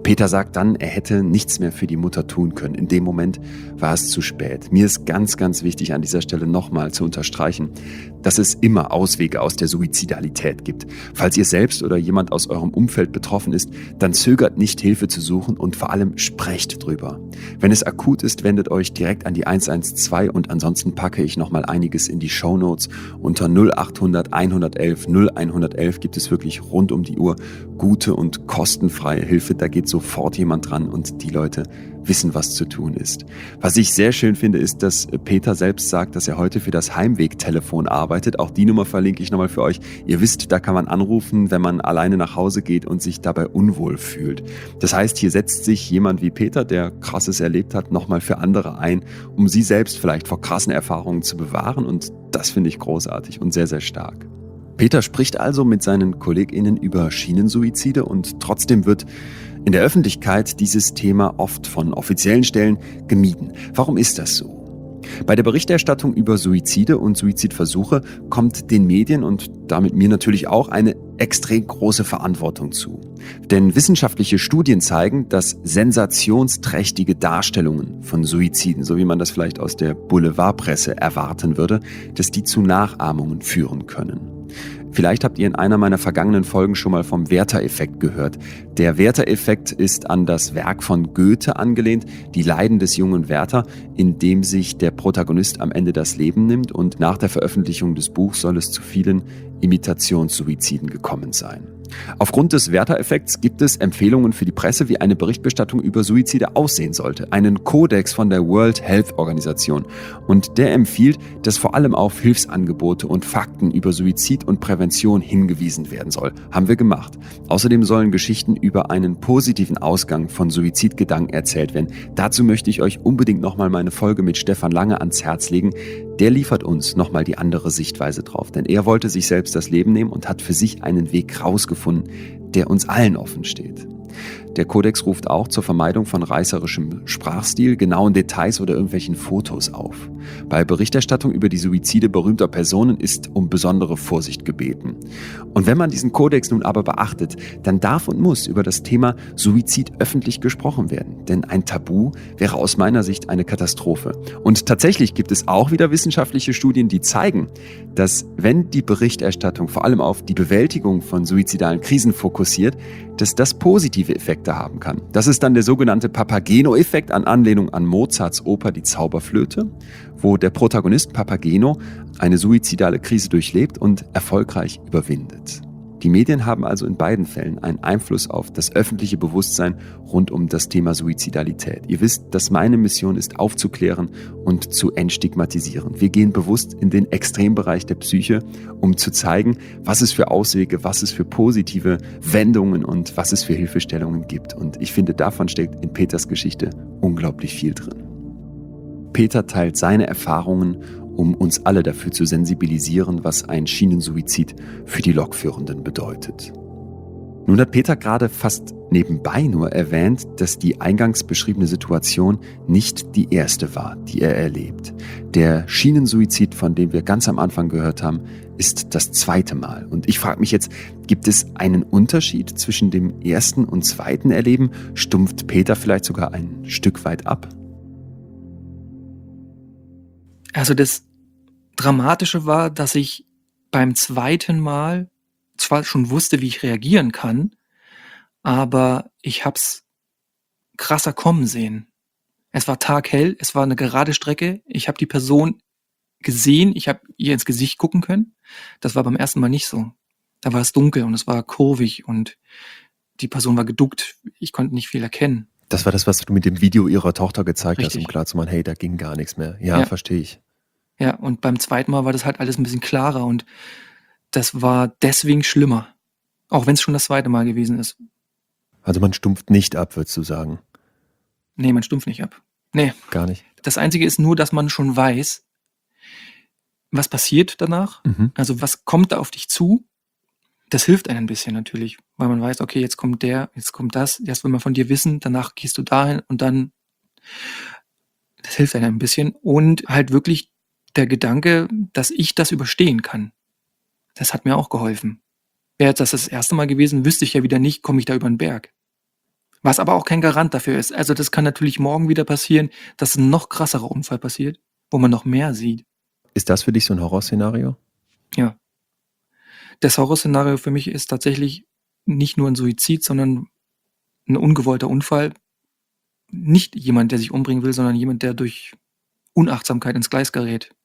Peter sagt dann, er hätte nichts mehr für die Mutter tun können. In dem Moment war es zu spät. Mir ist ganz, ganz wichtig an dieser Stelle nochmal zu unterstreichen, dass es immer Auswege aus der Suizidalität gibt. Falls ihr selbst oder jemand aus eurem Umfeld betroffen ist, dann zögert nicht, Hilfe zu suchen und vor allem sprecht drüber. Wenn es akut ist, wendet euch direkt an die 112 und ansonsten packe ich nochmal einiges in die Shownotes. Unter 0800 111 0111 gibt es wirklich rund um die Uhr gute und kostenfreie Hilfe. Da geht sofort jemand dran und die Leute wissen, was zu tun ist. Was ich sehr schön finde, ist, dass Peter selbst sagt, dass er heute für das Heimwegtelefon arbeitet. Auch die Nummer verlinke ich nochmal für euch. Ihr wisst, da kann man anrufen, wenn man alleine nach Hause geht und sich dabei unwohl fühlt. Das heißt, hier setzt sich jemand wie Peter, der Krasses erlebt hat, nochmal für andere ein, um sie selbst vielleicht vor krassen Erfahrungen zu bewahren. Und das finde ich großartig und sehr, sehr stark. Peter spricht also mit seinen KollegInnen über Schienensuizide und trotzdem wird in der Öffentlichkeit dieses Thema oft von offiziellen Stellen gemieden. Warum ist das so? Bei der Berichterstattung über Suizide und Suizidversuche kommt den Medien und damit mir natürlich auch eine extrem große Verantwortung zu. Denn wissenschaftliche Studien zeigen, dass sensationsträchtige Darstellungen von Suiziden, so wie man das vielleicht aus der Boulevardpresse erwarten würde, dass die zu Nachahmungen führen können. Vielleicht habt ihr in einer meiner vergangenen Folgen schon mal vom Werther-Effekt gehört. Der Werther-Effekt ist an das Werk von Goethe angelehnt, Die Leiden des jungen Werther, in dem sich der Protagonist am Ende das Leben nimmt und nach der Veröffentlichung des Buchs soll es zu vielen Imitationssuiziden gekommen sein. Aufgrund des Werther-Effekts gibt es Empfehlungen für die Presse, wie eine Berichterstattung über Suizide aussehen sollte. Einen Kodex von der World Health Organization. Und der empfiehlt, dass vor allem auf Hilfsangebote und Fakten über Suizid und Prävention hingewiesen werden soll. Haben wir gemacht. Außerdem sollen Geschichten über einen positiven Ausgang von Suizidgedanken erzählt werden. Dazu möchte ich euch unbedingt nochmal meine Folge mit Stefan Lange ans Herz legen. Der liefert uns nochmal die andere Sichtweise drauf. Denn er wollte sich selbst das Leben nehmen und hat für sich einen Weg rausgefunden, der uns allen offen steht. Der Kodex ruft auch zur Vermeidung von reißerischem Sprachstil, genauen Details oder irgendwelchen Fotos auf. Bei Berichterstattung über die Suizide berühmter Personen ist um besondere Vorsicht gebeten. Und wenn man diesen Kodex nun aber beachtet, dann darf und muss über das Thema Suizid öffentlich gesprochen werden. Denn ein Tabu wäre aus meiner Sicht eine Katastrophe. Und tatsächlich gibt es auch wieder wissenschaftliche Studien, die zeigen, dass wenn die Berichterstattung vor allem auf die Bewältigung von suizidalen Krisen fokussiert, dass das positive Effekte haben kann. Das ist dann der sogenannte Papageno-Effekt an Anlehnung an Mozarts Oper Die Zauberflöte, wo der Protagonist Papageno eine suizidale Krise durchlebt und erfolgreich überwindet. Die Medien haben also in beiden Fällen einen Einfluss auf das öffentliche Bewusstsein rund um das Thema Suizidalität. Ihr wisst, dass meine Mission ist, aufzuklären und zu entstigmatisieren. Wir gehen bewusst in den Extrembereich der Psyche, um zu zeigen, was es für Auswege, was es für positive Wendungen und was es für Hilfestellungen gibt. Und ich finde, davon steckt in Peters Geschichte unglaublich viel drin. Peter teilt seine Erfahrungen, um uns alle dafür zu sensibilisieren, was ein Schienensuizid für die Lokführenden bedeutet. Nun hat Peter gerade fast nebenbei nur erwähnt, dass die eingangs beschriebene Situation nicht die erste war, die er erlebt. Der Schienensuizid, von dem wir ganz am Anfang gehört haben, ist das zweite Mal. Und ich frage mich jetzt, gibt es einen Unterschied zwischen dem ersten und zweiten Erleben? Stumpft Peter vielleicht sogar ein Stück weit ab? Also das Dramatische war, dass ich beim zweiten Mal zwar schon wusste, wie ich reagieren kann, aber ich hab's krasser kommen sehen. Es war taghell, es war eine gerade Strecke, ich habe die Person gesehen, ich habe ihr ins Gesicht gucken können. Das war beim ersten Mal nicht so. Da war es dunkel und es war kurvig und die Person war geduckt. Ich konnte nicht viel erkennen. Das war das, was du mit dem Video ihrer Tochter gezeigt hast, Richtig. um klarzumachen, hey, da ging gar nichts mehr. Ja, verstehe ich. Ja, und beim zweiten Mal war das halt alles ein bisschen klarer und das war deswegen schlimmer. Auch wenn es schon das zweite Mal gewesen ist. Also man stumpft nicht ab, würdest du sagen? Nee, man stumpft nicht ab. Nee. Gar nicht. Das Einzige ist nur, dass man schon weiß, was passiert danach. Mhm. Also was kommt da auf dich zu? Das hilft einem ein bisschen natürlich, weil man weiß, okay, jetzt kommt jetzt kommt das. Erst will man von dir wissen, danach gehst du dahin und dann, das hilft einem ein bisschen. Und halt wirklich der Gedanke, dass ich das überstehen kann. Das hat mir auch geholfen. Wäre das erste Mal gewesen, wüsste ich ja wieder nicht, komme ich da über den Berg. Was aber auch kein Garant dafür ist. Also das kann natürlich morgen wieder passieren, dass ein noch krasserer Unfall passiert, wo man noch mehr sieht. Ist das für dich so ein Horrorszenario? Ja. Das Horrorszenario für mich ist tatsächlich nicht nur ein Suizid, sondern ein ungewollter Unfall. Nicht jemand, der sich umbringen will, sondern jemand, der durch Unachtsamkeit ins Gleis gerät.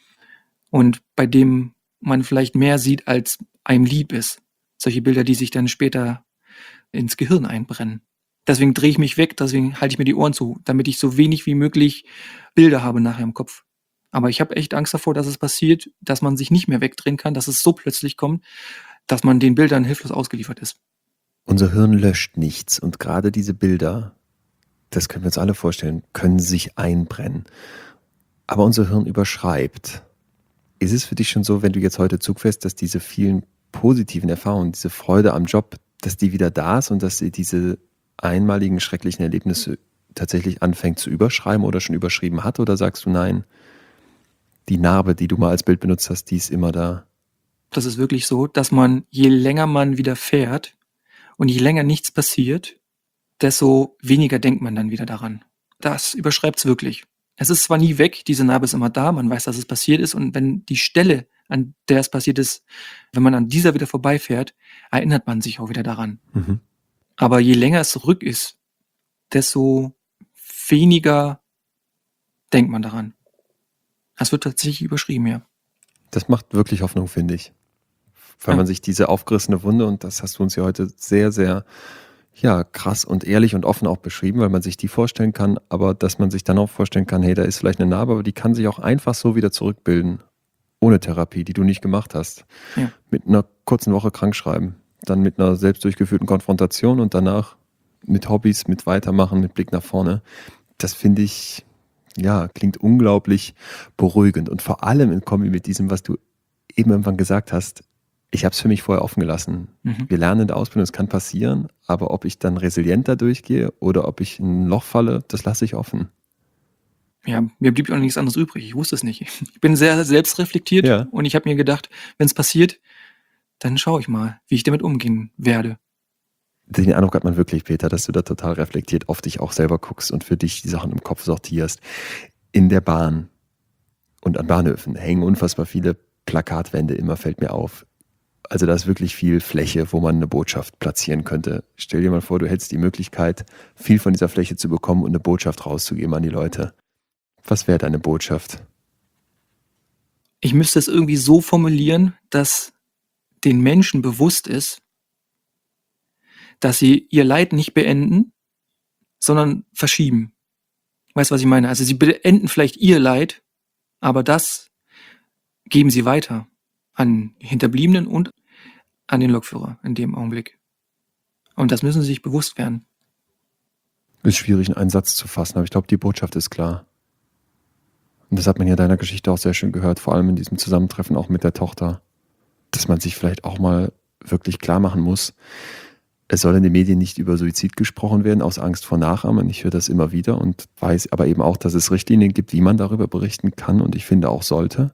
Und bei dem man vielleicht mehr sieht, als einem lieb ist. Solche Bilder, die sich dann später ins Gehirn einbrennen. Deswegen drehe ich mich weg, deswegen halte ich mir die Ohren zu, damit ich so wenig wie möglich Bilder habe nachher im Kopf. Aber ich habe echt Angst davor, dass es passiert, dass man sich nicht mehr wegdrehen kann, dass es so plötzlich kommt, dass man den Bildern hilflos ausgeliefert ist. Unser Hirn löscht nichts und gerade diese Bilder, das können wir uns alle vorstellen, können sich einbrennen. Aber unser Hirn überschreibt. Ist es für dich schon so, wenn du jetzt heute Zug fährst, dass diese vielen positiven Erfahrungen, diese Freude am Job, dass die wieder da ist und dass sie diese einmaligen schrecklichen Erlebnisse tatsächlich anfängt zu überschreiben oder schon überschrieben hat? Oder sagst du nein, die Narbe, die du mal als Bild benutzt hast, die ist immer da? Das ist wirklich so, dass man, je länger man wieder fährt und je länger nichts passiert, desto weniger denkt man dann wieder daran. Das überschreibt es wirklich. Es ist zwar nie weg, diese Narbe ist immer da, man weiß, dass es passiert ist und wenn die Stelle, an der es passiert ist, wenn man an dieser wieder vorbeifährt, erinnert man sich auch wieder daran. Mhm. Aber je länger es zurück ist, desto weniger denkt man daran. Das wird tatsächlich überschrieben, ja. Das macht wirklich Hoffnung, finde ich. Weil Ja. man sich diese aufgerissene Wunde, und das hast du uns ja heute sehr, sehr krass und ehrlich und offen auch beschrieben, weil man sich die vorstellen kann, aber dass man sich dann auch vorstellen kann, hey, da ist vielleicht eine Narbe, aber die kann sich auch einfach so wieder zurückbilden. Ohne Therapie, die du nicht gemacht hast. Ja. Mit einer kurzen Woche krankschreiben. Dann mit einer selbst durchgeführten Konfrontation und danach mit Hobbys, mit Weitermachen, mit Blick nach vorne. Das finde ich, klingt unglaublich beruhigend. Und vor allem in Kombi mit diesem, was du eben irgendwann gesagt hast, ich habe es für mich vorher offen gelassen. Mhm. Wir lernen in der Ausbildung, es kann passieren, aber ob ich dann resilienter durchgehe oder ob ich in ein Loch falle, das lasse ich offen. Ja, mir blieb auch nichts anderes übrig. Ich wusste es nicht. Ich bin sehr selbstreflektiert Ja. und ich habe mir gedacht, wenn es passiert, dann schaue ich mal, wie ich damit umgehen werde. Den Eindruck hat man wirklich, Peter, dass du da total reflektiert auf dich auch selber guckst und für dich die Sachen im Kopf sortierst. In der Bahn und an Bahnhöfen hängen unfassbar viele Plakatwände, immer fällt mir auf. Also da ist wirklich viel Fläche, wo man eine Botschaft platzieren könnte. Stell dir mal vor, du hättest die Möglichkeit, viel von dieser Fläche zu bekommen und eine Botschaft rauszugeben an die Leute. Was wäre deine Botschaft? Ich müsste es irgendwie so formulieren, dass den Menschen bewusst ist, dass sie ihr Leid nicht beenden, sondern verschieben. Weißt du, was ich meine? Also sie beenden vielleicht ihr Leid, aber das geben sie weiter an Hinterbliebenen und an den Lokführer in dem Augenblick. Und das müssen sie sich bewusst werden. Ist schwierig, in einen Satz zu fassen, aber ich glaube, die Botschaft ist klar. Und das hat man ja in deiner Geschichte auch sehr schön gehört, vor allem in diesem Zusammentreffen auch mit der Tochter, dass man sich vielleicht auch mal wirklich klar machen muss, es soll in den Medien nicht über Suizid gesprochen werden, aus Angst vor Nachahmen. Ich höre das immer wieder und weiß aber eben auch, dass es Richtlinien gibt, wie man darüber berichten kann und ich finde auch sollte.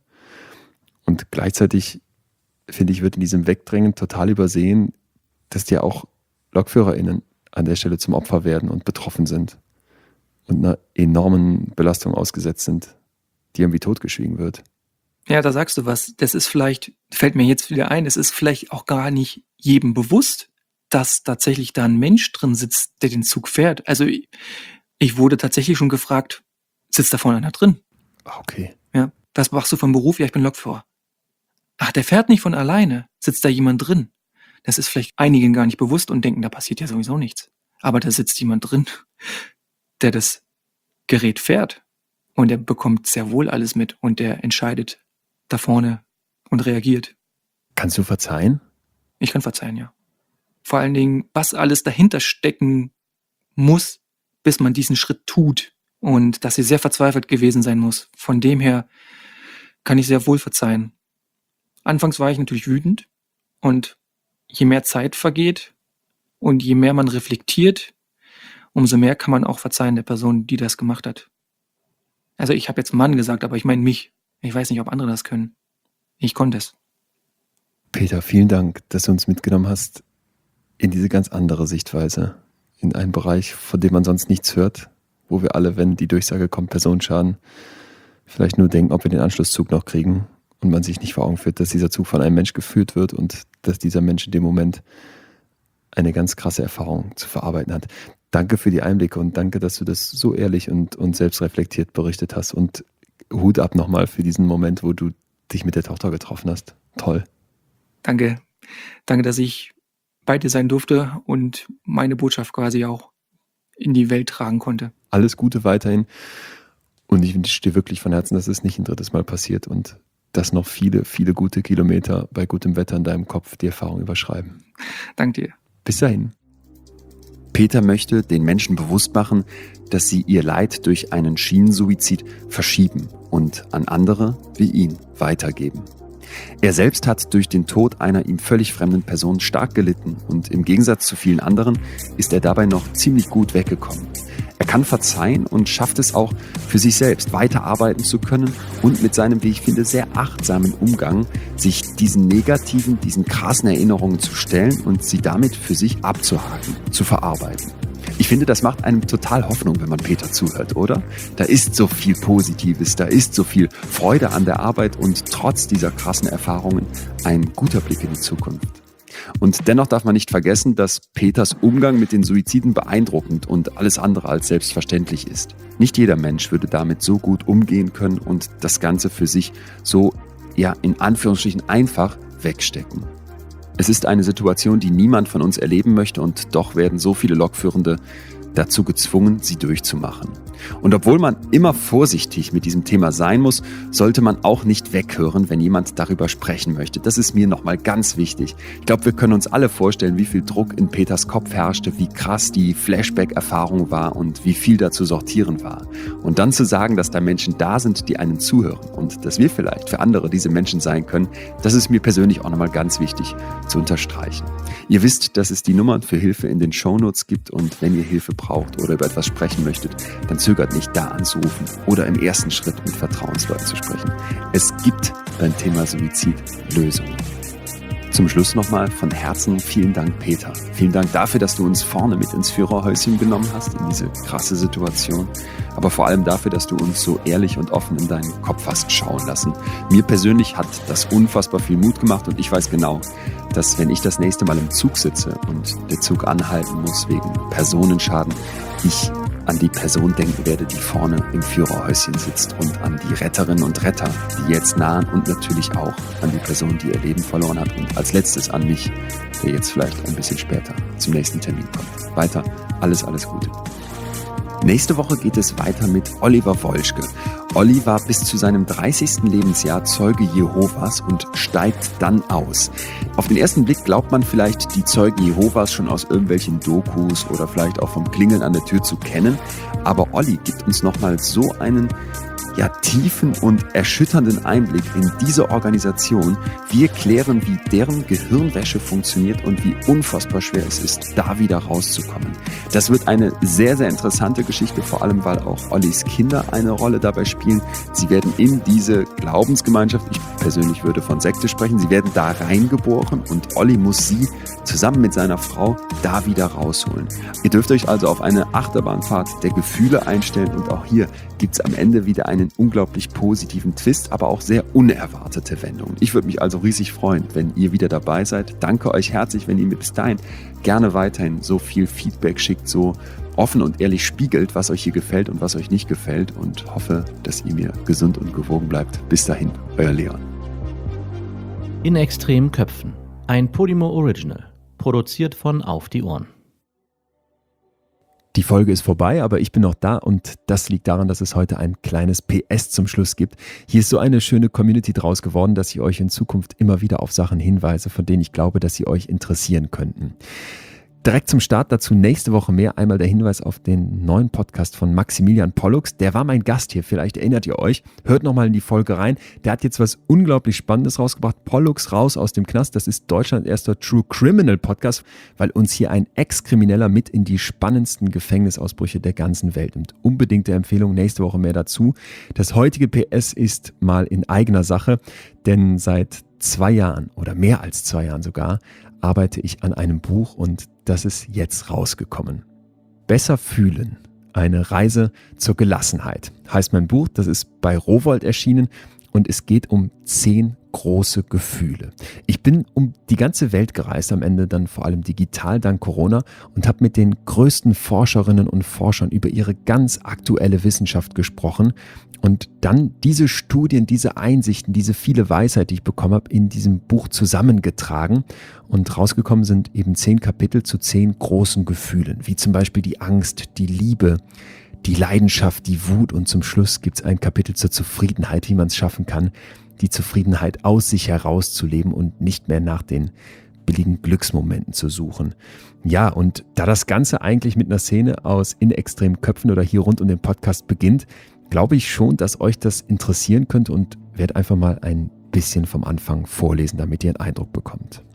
Und gleichzeitig, finde ich, wird in diesem Wegdrängen total übersehen, dass ja auch LokführerInnen an der Stelle zum Opfer werden und betroffen sind und einer enormen Belastung ausgesetzt sind, die irgendwie totgeschwiegen wird. Ja, da sagst du was. Das ist vielleicht, fällt mir jetzt wieder ein, es ist vielleicht auch gar nicht jedem bewusst, dass tatsächlich da ein Mensch drin sitzt, der den Zug fährt. Also ich wurde tatsächlich schon gefragt, sitzt da vorne einer drin? Okay. Ja. Was machst du vom Beruf? Ja, ich bin Lokführer. Ach, der fährt nicht von alleine. Sitzt da jemand drin? Das ist vielleicht einigen gar nicht bewusst und denken, da passiert ja sowieso nichts. Aber da sitzt jemand drin, der das Gerät fährt. Und der bekommt sehr wohl alles mit und der entscheidet da vorne und reagiert. Kannst du verzeihen? Ich kann verzeihen, ja. Vor allen Dingen, was alles dahinter stecken muss, bis man diesen Schritt tut. Und dass sie sehr verzweifelt gewesen sein muss. Von dem her kann ich sehr wohl verzeihen. Anfangs war ich natürlich wütend. Und je mehr Zeit vergeht und je mehr man reflektiert, umso mehr kann man auch verzeihen der Person, die das gemacht hat. Also ich habe jetzt Mann gesagt, aber ich meine mich. Ich weiß nicht, ob andere das können. Ich konnte es. Peter, vielen Dank, dass du uns mitgenommen hast in diese ganz andere Sichtweise, in einen Bereich, von dem man sonst nichts hört, wo wir alle, wenn die Durchsage kommt, Personenschaden, vielleicht nur denken, ob wir den Anschlusszug noch kriegen und man sich nicht vor Augen führt, dass dieser Zug von einem Mensch geführt wird und dass dieser Mensch in dem Moment eine ganz krasse Erfahrung zu verarbeiten hat. Danke für die Einblicke und danke, dass du das so ehrlich und selbstreflektiert berichtet hast und Hut ab nochmal für diesen Moment, wo du dich mit der Tochter getroffen hast. Toll. Danke. Danke, dass ich bei dir sein durfte und meine Botschaft quasi auch in die Welt tragen konnte. Alles Gute weiterhin. Und ich wünsche dir wirklich von Herzen, dass es nicht ein drittes Mal passiert und dass noch viele, viele gute Kilometer bei gutem Wetter in deinem Kopf die Erfahrung überschreiben. Danke dir. Bis dahin. Peter möchte den Menschen bewusst machen, dass sie ihr Leid durch einen Schienensuizid verschieben und an andere wie ihn weitergeben. Er selbst hat durch den Tod einer ihm völlig fremden Person stark gelitten und im Gegensatz zu vielen anderen ist er dabei noch ziemlich gut weggekommen. Er kann verzeihen und schafft es auch, für sich selbst weiterarbeiten zu können und mit seinem, wie ich finde, sehr achtsamen Umgang sich diesen negativen, diesen krassen Erinnerungen zu stellen und sie damit für sich abzuhaken, zu verarbeiten. Ich finde, das macht einem total Hoffnung, wenn man Peter zuhört, oder? Da ist so viel Positives, da ist so viel Freude an der Arbeit und trotz dieser krassen Erfahrungen ein guter Blick in die Zukunft. Und dennoch darf man nicht vergessen, dass Peters Umgang mit den Suiziden beeindruckend und alles andere als selbstverständlich ist. Nicht jeder Mensch würde damit so gut umgehen können und das Ganze für sich so, ja, in Anführungsstrichen einfach wegstecken. Es ist eine Situation, die niemand von uns erleben möchte und doch werden so viele Lokführende dazu gezwungen, sie durchzumachen. Und obwohl man immer vorsichtig mit diesem Thema sein muss, sollte man auch nicht weghören, wenn jemand darüber sprechen möchte. Das ist mir nochmal ganz wichtig. Ich glaube, wir können uns alle vorstellen, wie viel Druck in Peters Kopf herrschte, wie krass die Flashback-Erfahrung war und wie viel da zu sortieren war. Und dann zu sagen, dass da Menschen da sind, die einen zuhören und dass wir vielleicht für andere diese Menschen sein können, das ist mir persönlich auch nochmal ganz wichtig zu unterstreichen. Ihr wisst, dass es die Nummern für Hilfe in den Shownotes gibt und wenn ihr Hilfe braucht oder über etwas sprechen möchtet, dann zögert nicht, da anzurufen oder im ersten Schritt mit Vertrauensleuten zu sprechen. Es gibt beim Thema Suizid Lösungen. Zum Schluss nochmal von Herzen vielen Dank, Peter. Vielen Dank dafür, dass du uns vorne mit ins Führerhäuschen genommen hast in diese krasse Situation. Aber vor allem dafür, dass du uns so ehrlich und offen in deinen Kopf hast schauen lassen. Mir persönlich hat das unfassbar viel Mut gemacht und ich weiß genau, dass wenn ich das nächste Mal im Zug sitze und der Zug anhalten muss wegen Personenschaden, ich an die Person denken werde, die vorne im Führerhäuschen sitzt und an die Retterinnen und Retter, die jetzt nahen und natürlich auch an die Person, die ihr Leben verloren hat und als letztes an mich, der jetzt vielleicht ein bisschen später zum nächsten Termin kommt. Weiter, alles Gute. Nächste Woche geht es weiter mit Oliver Wolschke. Olli war bis zu seinem 30. Lebensjahr Zeuge Jehovas und steigt dann aus. Auf den ersten Blick glaubt man vielleicht, die Zeugen Jehovas schon aus irgendwelchen Dokus oder vielleicht auch vom Klingeln an der Tür zu kennen. Aber Olli gibt uns nochmal so einen tiefen und erschütternden Einblick in diese Organisation. Wir klären, wie deren Gehirnwäsche funktioniert und wie unfassbar schwer es ist, da wieder rauszukommen. Das wird eine sehr, sehr interessante Geschichte, vor allem weil auch Ollis Kinder eine Rolle dabei spielen. Sie werden in diese Glaubensgemeinschaft, ich persönlich würde von Sekte sprechen, sie werden da reingeboren und Olli muss sie zusammen mit seiner Frau da wieder rausholen. Ihr dürft euch also auf eine Achterbahnfahrt der Gefühle einstellen und auch hier gibt es am Ende wieder einen unglaublich positiven Twist, aber auch sehr unerwartete Wendungen. Ich würde mich also riesig freuen, wenn ihr wieder dabei seid. Danke euch herzlich, wenn ihr mir bis dahin gerne weiterhin so viel Feedback schickt, so offen und ehrlich spiegelt, was euch hier gefällt und was euch nicht gefällt und hoffe, dass ihr mir gesund und gewogen bleibt. Bis dahin, euer Leon. In extremen Köpfen. Ein Podimo Original. Produziert von Auf die Ohren. Die Folge ist vorbei, aber ich bin noch da und das liegt daran, dass es heute ein kleines PS zum Schluss gibt. Hier ist so eine schöne Community draus geworden, dass ich euch in Zukunft immer wieder auf Sachen hinweise, von denen ich glaube, dass sie euch interessieren könnten. Direkt zum Start dazu nächste Woche mehr. Einmal der Hinweis auf den neuen Podcast von Maximilian Pollux. Der war mein Gast hier, vielleicht erinnert ihr euch. Hört nochmal in die Folge rein. Der hat jetzt was unglaublich Spannendes rausgebracht. Pollux raus aus dem Knast. Das ist Deutschlands erster True Criminal Podcast, weil uns hier ein Ex-Krimineller mit in die spannendsten Gefängnisausbrüche der ganzen Welt nimmt. Unbedingte Empfehlung, nächste Woche mehr dazu. Das heutige PS ist mal in eigener Sache, denn seit 2 Jahren oder mehr als 2 Jahren sogar arbeite ich an einem Buch und das ist jetzt rausgekommen. Besser fühlen. Eine Reise zur Gelassenheit. Heißt mein Buch, das ist bei Rowohlt erschienen und es geht um 10 große Gefühle. Ich bin um die ganze Welt gereist, am Ende dann vor allem digital dank Corona und habe mit den größten Forscherinnen und Forschern über ihre ganz aktuelle Wissenschaft gesprochen und dann diese Studien, diese Einsichten, diese viele Weisheit, die ich bekommen habe, in diesem Buch zusammengetragen und rausgekommen sind eben 10 Kapitel zu 10 großen Gefühlen, wie zum Beispiel die Angst, die Liebe, die Leidenschaft, die Wut und zum Schluss gibt es ein Kapitel zur Zufriedenheit, wie man es schaffen kann, die Zufriedenheit aus sich herauszuleben und nicht mehr nach den billigen Glücksmomenten zu suchen. Ja, und da das Ganze eigentlich mit einer Szene aus In extremen Köpfen oder hier rund um den Podcast beginnt, glaube ich schon, dass euch das interessieren könnte und werde einfach mal ein bisschen vom Anfang vorlesen, damit ihr einen Eindruck bekommt.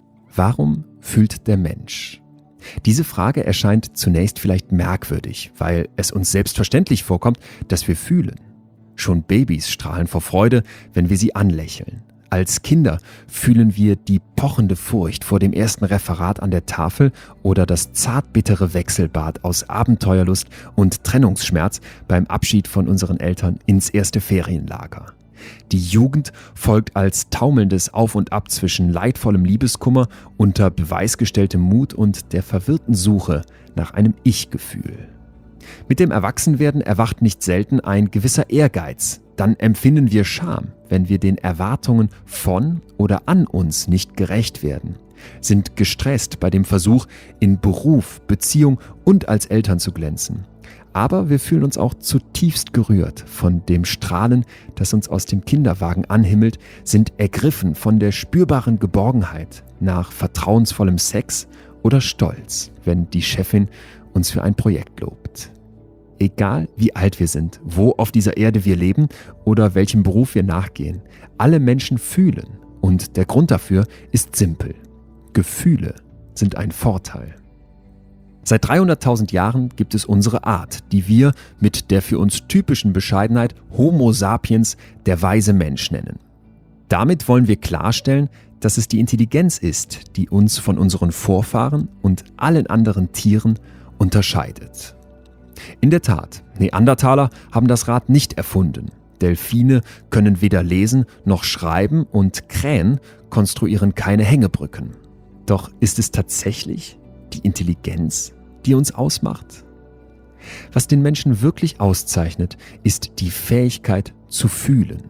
Warum fühlt der Mensch? Diese Frage erscheint zunächst vielleicht merkwürdig, weil es uns selbstverständlich vorkommt, dass wir fühlen. Schon Babys strahlen vor Freude, wenn wir sie anlächeln. Als Kinder fühlen wir die pochende Furcht vor dem ersten Referat an der Tafel oder das zartbittere Wechselbad aus Abenteuerlust und Trennungsschmerz beim Abschied von unseren Eltern ins erste Ferienlager. Die Jugend folgt als taumelndes Auf und Ab zwischen leidvollem Liebeskummer, unter beweisgestelltem Mut und der verwirrten Suche nach einem Ich-Gefühl. Mit dem Erwachsenwerden erwacht nicht selten ein gewisser Ehrgeiz. Dann empfinden wir Scham, wenn wir den Erwartungen von oder an uns nicht gerecht werden, sind gestresst bei dem Versuch, in Beruf, Beziehung und als Eltern zu glänzen. Aber wir fühlen uns auch zutiefst gerührt von dem Strahlen, das uns aus dem Kinderwagen anhimmelt, sind ergriffen von der spürbaren Geborgenheit nach vertrauensvollem Sex oder Stolz, wenn die Chefin uns für ein Projekt lobt. Egal wie alt wir sind, wo auf dieser Erde wir leben oder welchem Beruf wir nachgehen, alle Menschen fühlen und der Grund dafür ist simpel. Gefühle sind ein Vorteil. Seit 300.000 Jahren gibt es unsere Art, die wir mit der für uns typischen Bescheidenheit Homo sapiens, der weise Mensch, nennen. Damit wollen wir klarstellen, dass es die Intelligenz ist, die uns von unseren Vorfahren und allen anderen Tieren unterscheidet. In der Tat, Neandertaler haben das Rad nicht erfunden. Delfine können weder lesen noch schreiben und Krähen konstruieren keine Hängebrücken. Doch ist es tatsächlich die Intelligenz, die uns ausmacht? Was den Menschen wirklich auszeichnet, ist die Fähigkeit zu fühlen.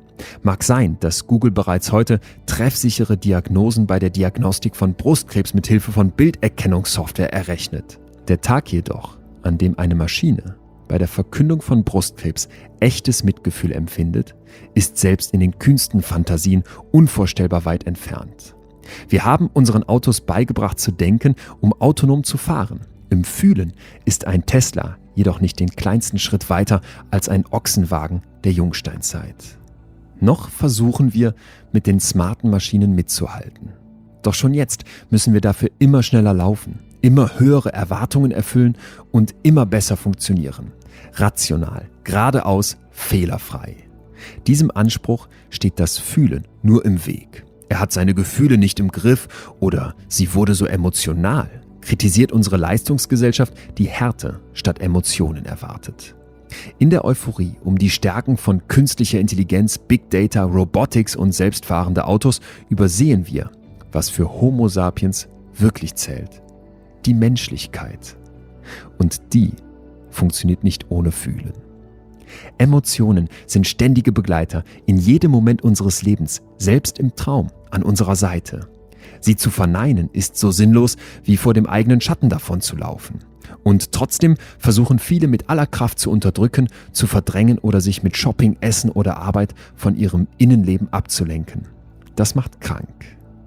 Mag sein, dass Google bereits heute treffsichere Diagnosen bei der Diagnostik von Brustkrebs mit Hilfe von Bilderkennungssoftware errechnet. Der Tag jedoch, an dem eine Maschine bei der Verkündung von Brustkrebs echtes Mitgefühl empfindet, ist selbst in den kühnsten Fantasien unvorstellbar weit entfernt. Wir haben unseren Autos beigebracht zu denken, um autonom zu fahren. Im Fühlen ist ein Tesla jedoch nicht den kleinsten Schritt weiter als ein Ochsenwagen der Jungsteinzeit. Noch versuchen wir, mit den smarten Maschinen mitzuhalten. Doch schon jetzt müssen wir dafür immer schneller laufen, immer höhere Erwartungen erfüllen und immer besser funktionieren. Rational, geradeaus, fehlerfrei. Diesem Anspruch steht das Fühlen nur im Weg. Er hat seine Gefühle nicht im Griff oder sie wurde so emotional, kritisiert unsere Leistungsgesellschaft, die Härte statt Emotionen erwartet. In der Euphorie um die Stärken von künstlicher Intelligenz, Big Data, Robotics und selbstfahrende Autos übersehen wir, was für Homo sapiens wirklich zählt. Die Menschlichkeit. Und die funktioniert nicht ohne Fühlen. Emotionen sind ständige Begleiter in jedem Moment unseres Lebens, selbst im Traum, an unserer Seite. Sie zu verneinen ist so sinnlos, wie vor dem eigenen Schatten davon zu laufen. Und trotzdem versuchen viele mit aller Kraft zu unterdrücken, zu verdrängen oder sich mit Shopping, Essen oder Arbeit von ihrem Innenleben abzulenken. Das macht krank.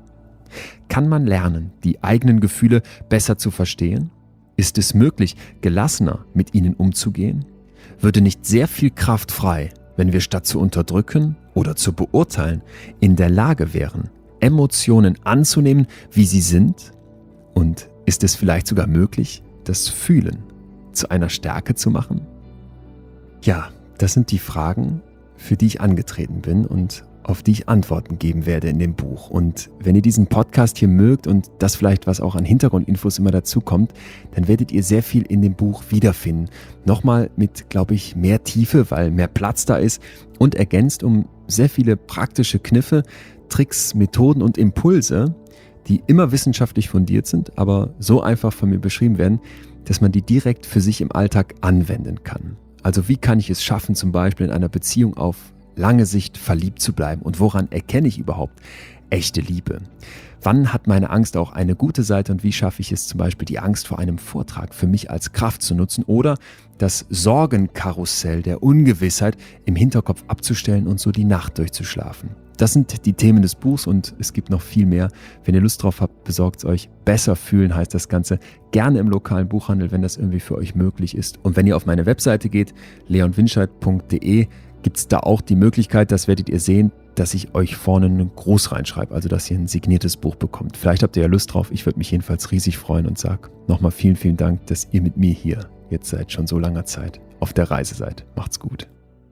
Kann man lernen, die eigenen Gefühle besser zu verstehen? Ist es möglich, gelassener mit ihnen umzugehen? Würde nicht sehr viel Kraft frei, wenn wir statt zu unterdrücken oder zu beurteilen, in der Lage wären, Emotionen anzunehmen, wie sie sind? Und ist es vielleicht sogar möglich, das Fühlen zu einer Stärke zu machen? Ja, das sind die Fragen, für die ich angetreten bin und auf die ich Antworten geben werde in dem Buch. Und wenn ihr diesen Podcast hier mögt und das vielleicht, was auch an Hintergrundinfos immer dazu kommt, dann werdet ihr sehr viel in dem Buch wiederfinden. Nochmal mit, glaube ich, mehr Tiefe, weil mehr Platz da ist und ergänzt um sehr viele praktische Kniffe, Tricks, Methoden und Impulse, die immer wissenschaftlich fundiert sind, aber so einfach von mir beschrieben werden, dass man die direkt für sich im Alltag anwenden kann. Also wie kann ich es schaffen, zum Beispiel in einer Beziehung auf lange Sicht verliebt zu bleiben und woran erkenne ich überhaupt echte Liebe? Wann hat meine Angst auch eine gute Seite und wie schaffe ich es zum Beispiel, die Angst vor einem Vortrag für mich als Kraft zu nutzen oder das Sorgenkarussell der Ungewissheit im Hinterkopf abzustellen und so die Nacht durchzuschlafen? Das sind die Themen des Buchs und es gibt noch viel mehr. Wenn ihr Lust drauf habt, besorgt es euch. Besser fühlen heißt das Ganze. Gerne im lokalen Buchhandel, wenn das irgendwie für euch möglich ist. Und wenn ihr auf meine Webseite geht, leonwinscheid.de, gibt es da auch die Möglichkeit, das werdet ihr sehen, dass ich euch vorne einen Gruß reinschreibe, also dass ihr ein signiertes Buch bekommt. Vielleicht habt ihr ja Lust drauf, ich würde mich jedenfalls riesig freuen und sage nochmal vielen, vielen Dank, dass ihr mit mir hier jetzt seit schon so langer Zeit auf der Reise seid. Macht's gut.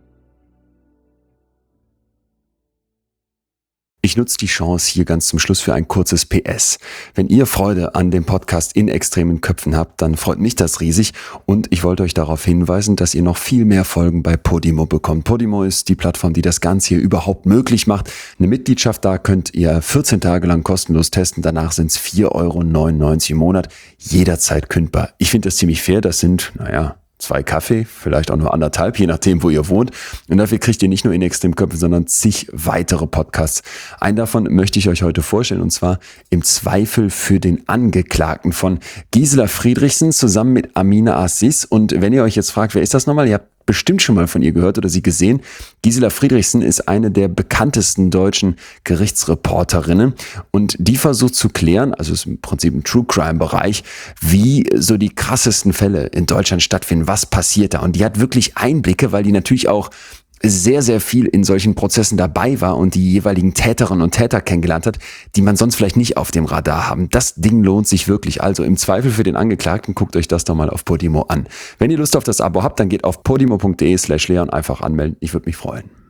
Ich nutze die Chance hier ganz zum Schluss für ein kurzes PS. Wenn ihr Freude an dem Podcast in extremen Köpfen habt, dann freut mich das riesig und ich wollte euch darauf hinweisen, dass ihr noch viel mehr Folgen bei Podimo bekommt. Podimo ist die Plattform, die das Ganze hier überhaupt möglich macht. Eine Mitgliedschaft da könnt ihr 14 Tage lang kostenlos testen. Danach sind es 4,99 € im Monat, jederzeit kündbar. Ich finde das ziemlich fair. Das sind, 2 Kaffee, vielleicht auch nur 1,5, je nachdem, wo ihr wohnt. Und dafür kriegt ihr nicht nur in Extremköpfe, sondern zig weitere Podcasts. Einen davon möchte ich euch heute vorstellen, und zwar Im Zweifel für den Angeklagten von Gisela Friedrichsen zusammen mit Amina Aziz. Und wenn ihr euch jetzt fragt, wer ist das nochmal? Ihr habt bestimmt schon mal von ihr gehört oder sie gesehen. Gisela Friedrichsen ist eine der bekanntesten deutschen Gerichtsreporterinnen und die versucht zu klären, also ist im Prinzip ein True-Crime-Bereich, wie so die krassesten Fälle in Deutschland stattfinden, was passiert da. Und die hat wirklich Einblicke, weil die natürlich auch sehr, sehr viel in solchen Prozessen dabei war und die jeweiligen Täterinnen und Täter kennengelernt hat, die man sonst vielleicht nicht auf dem Radar haben. Das Ding lohnt sich wirklich. Also Im Zweifel für den Angeklagten, guckt euch das doch mal auf Podimo an. Wenn ihr Lust auf das Abo habt, dann geht auf podimo.de/Leon einfach anmelden. Ich würde mich freuen.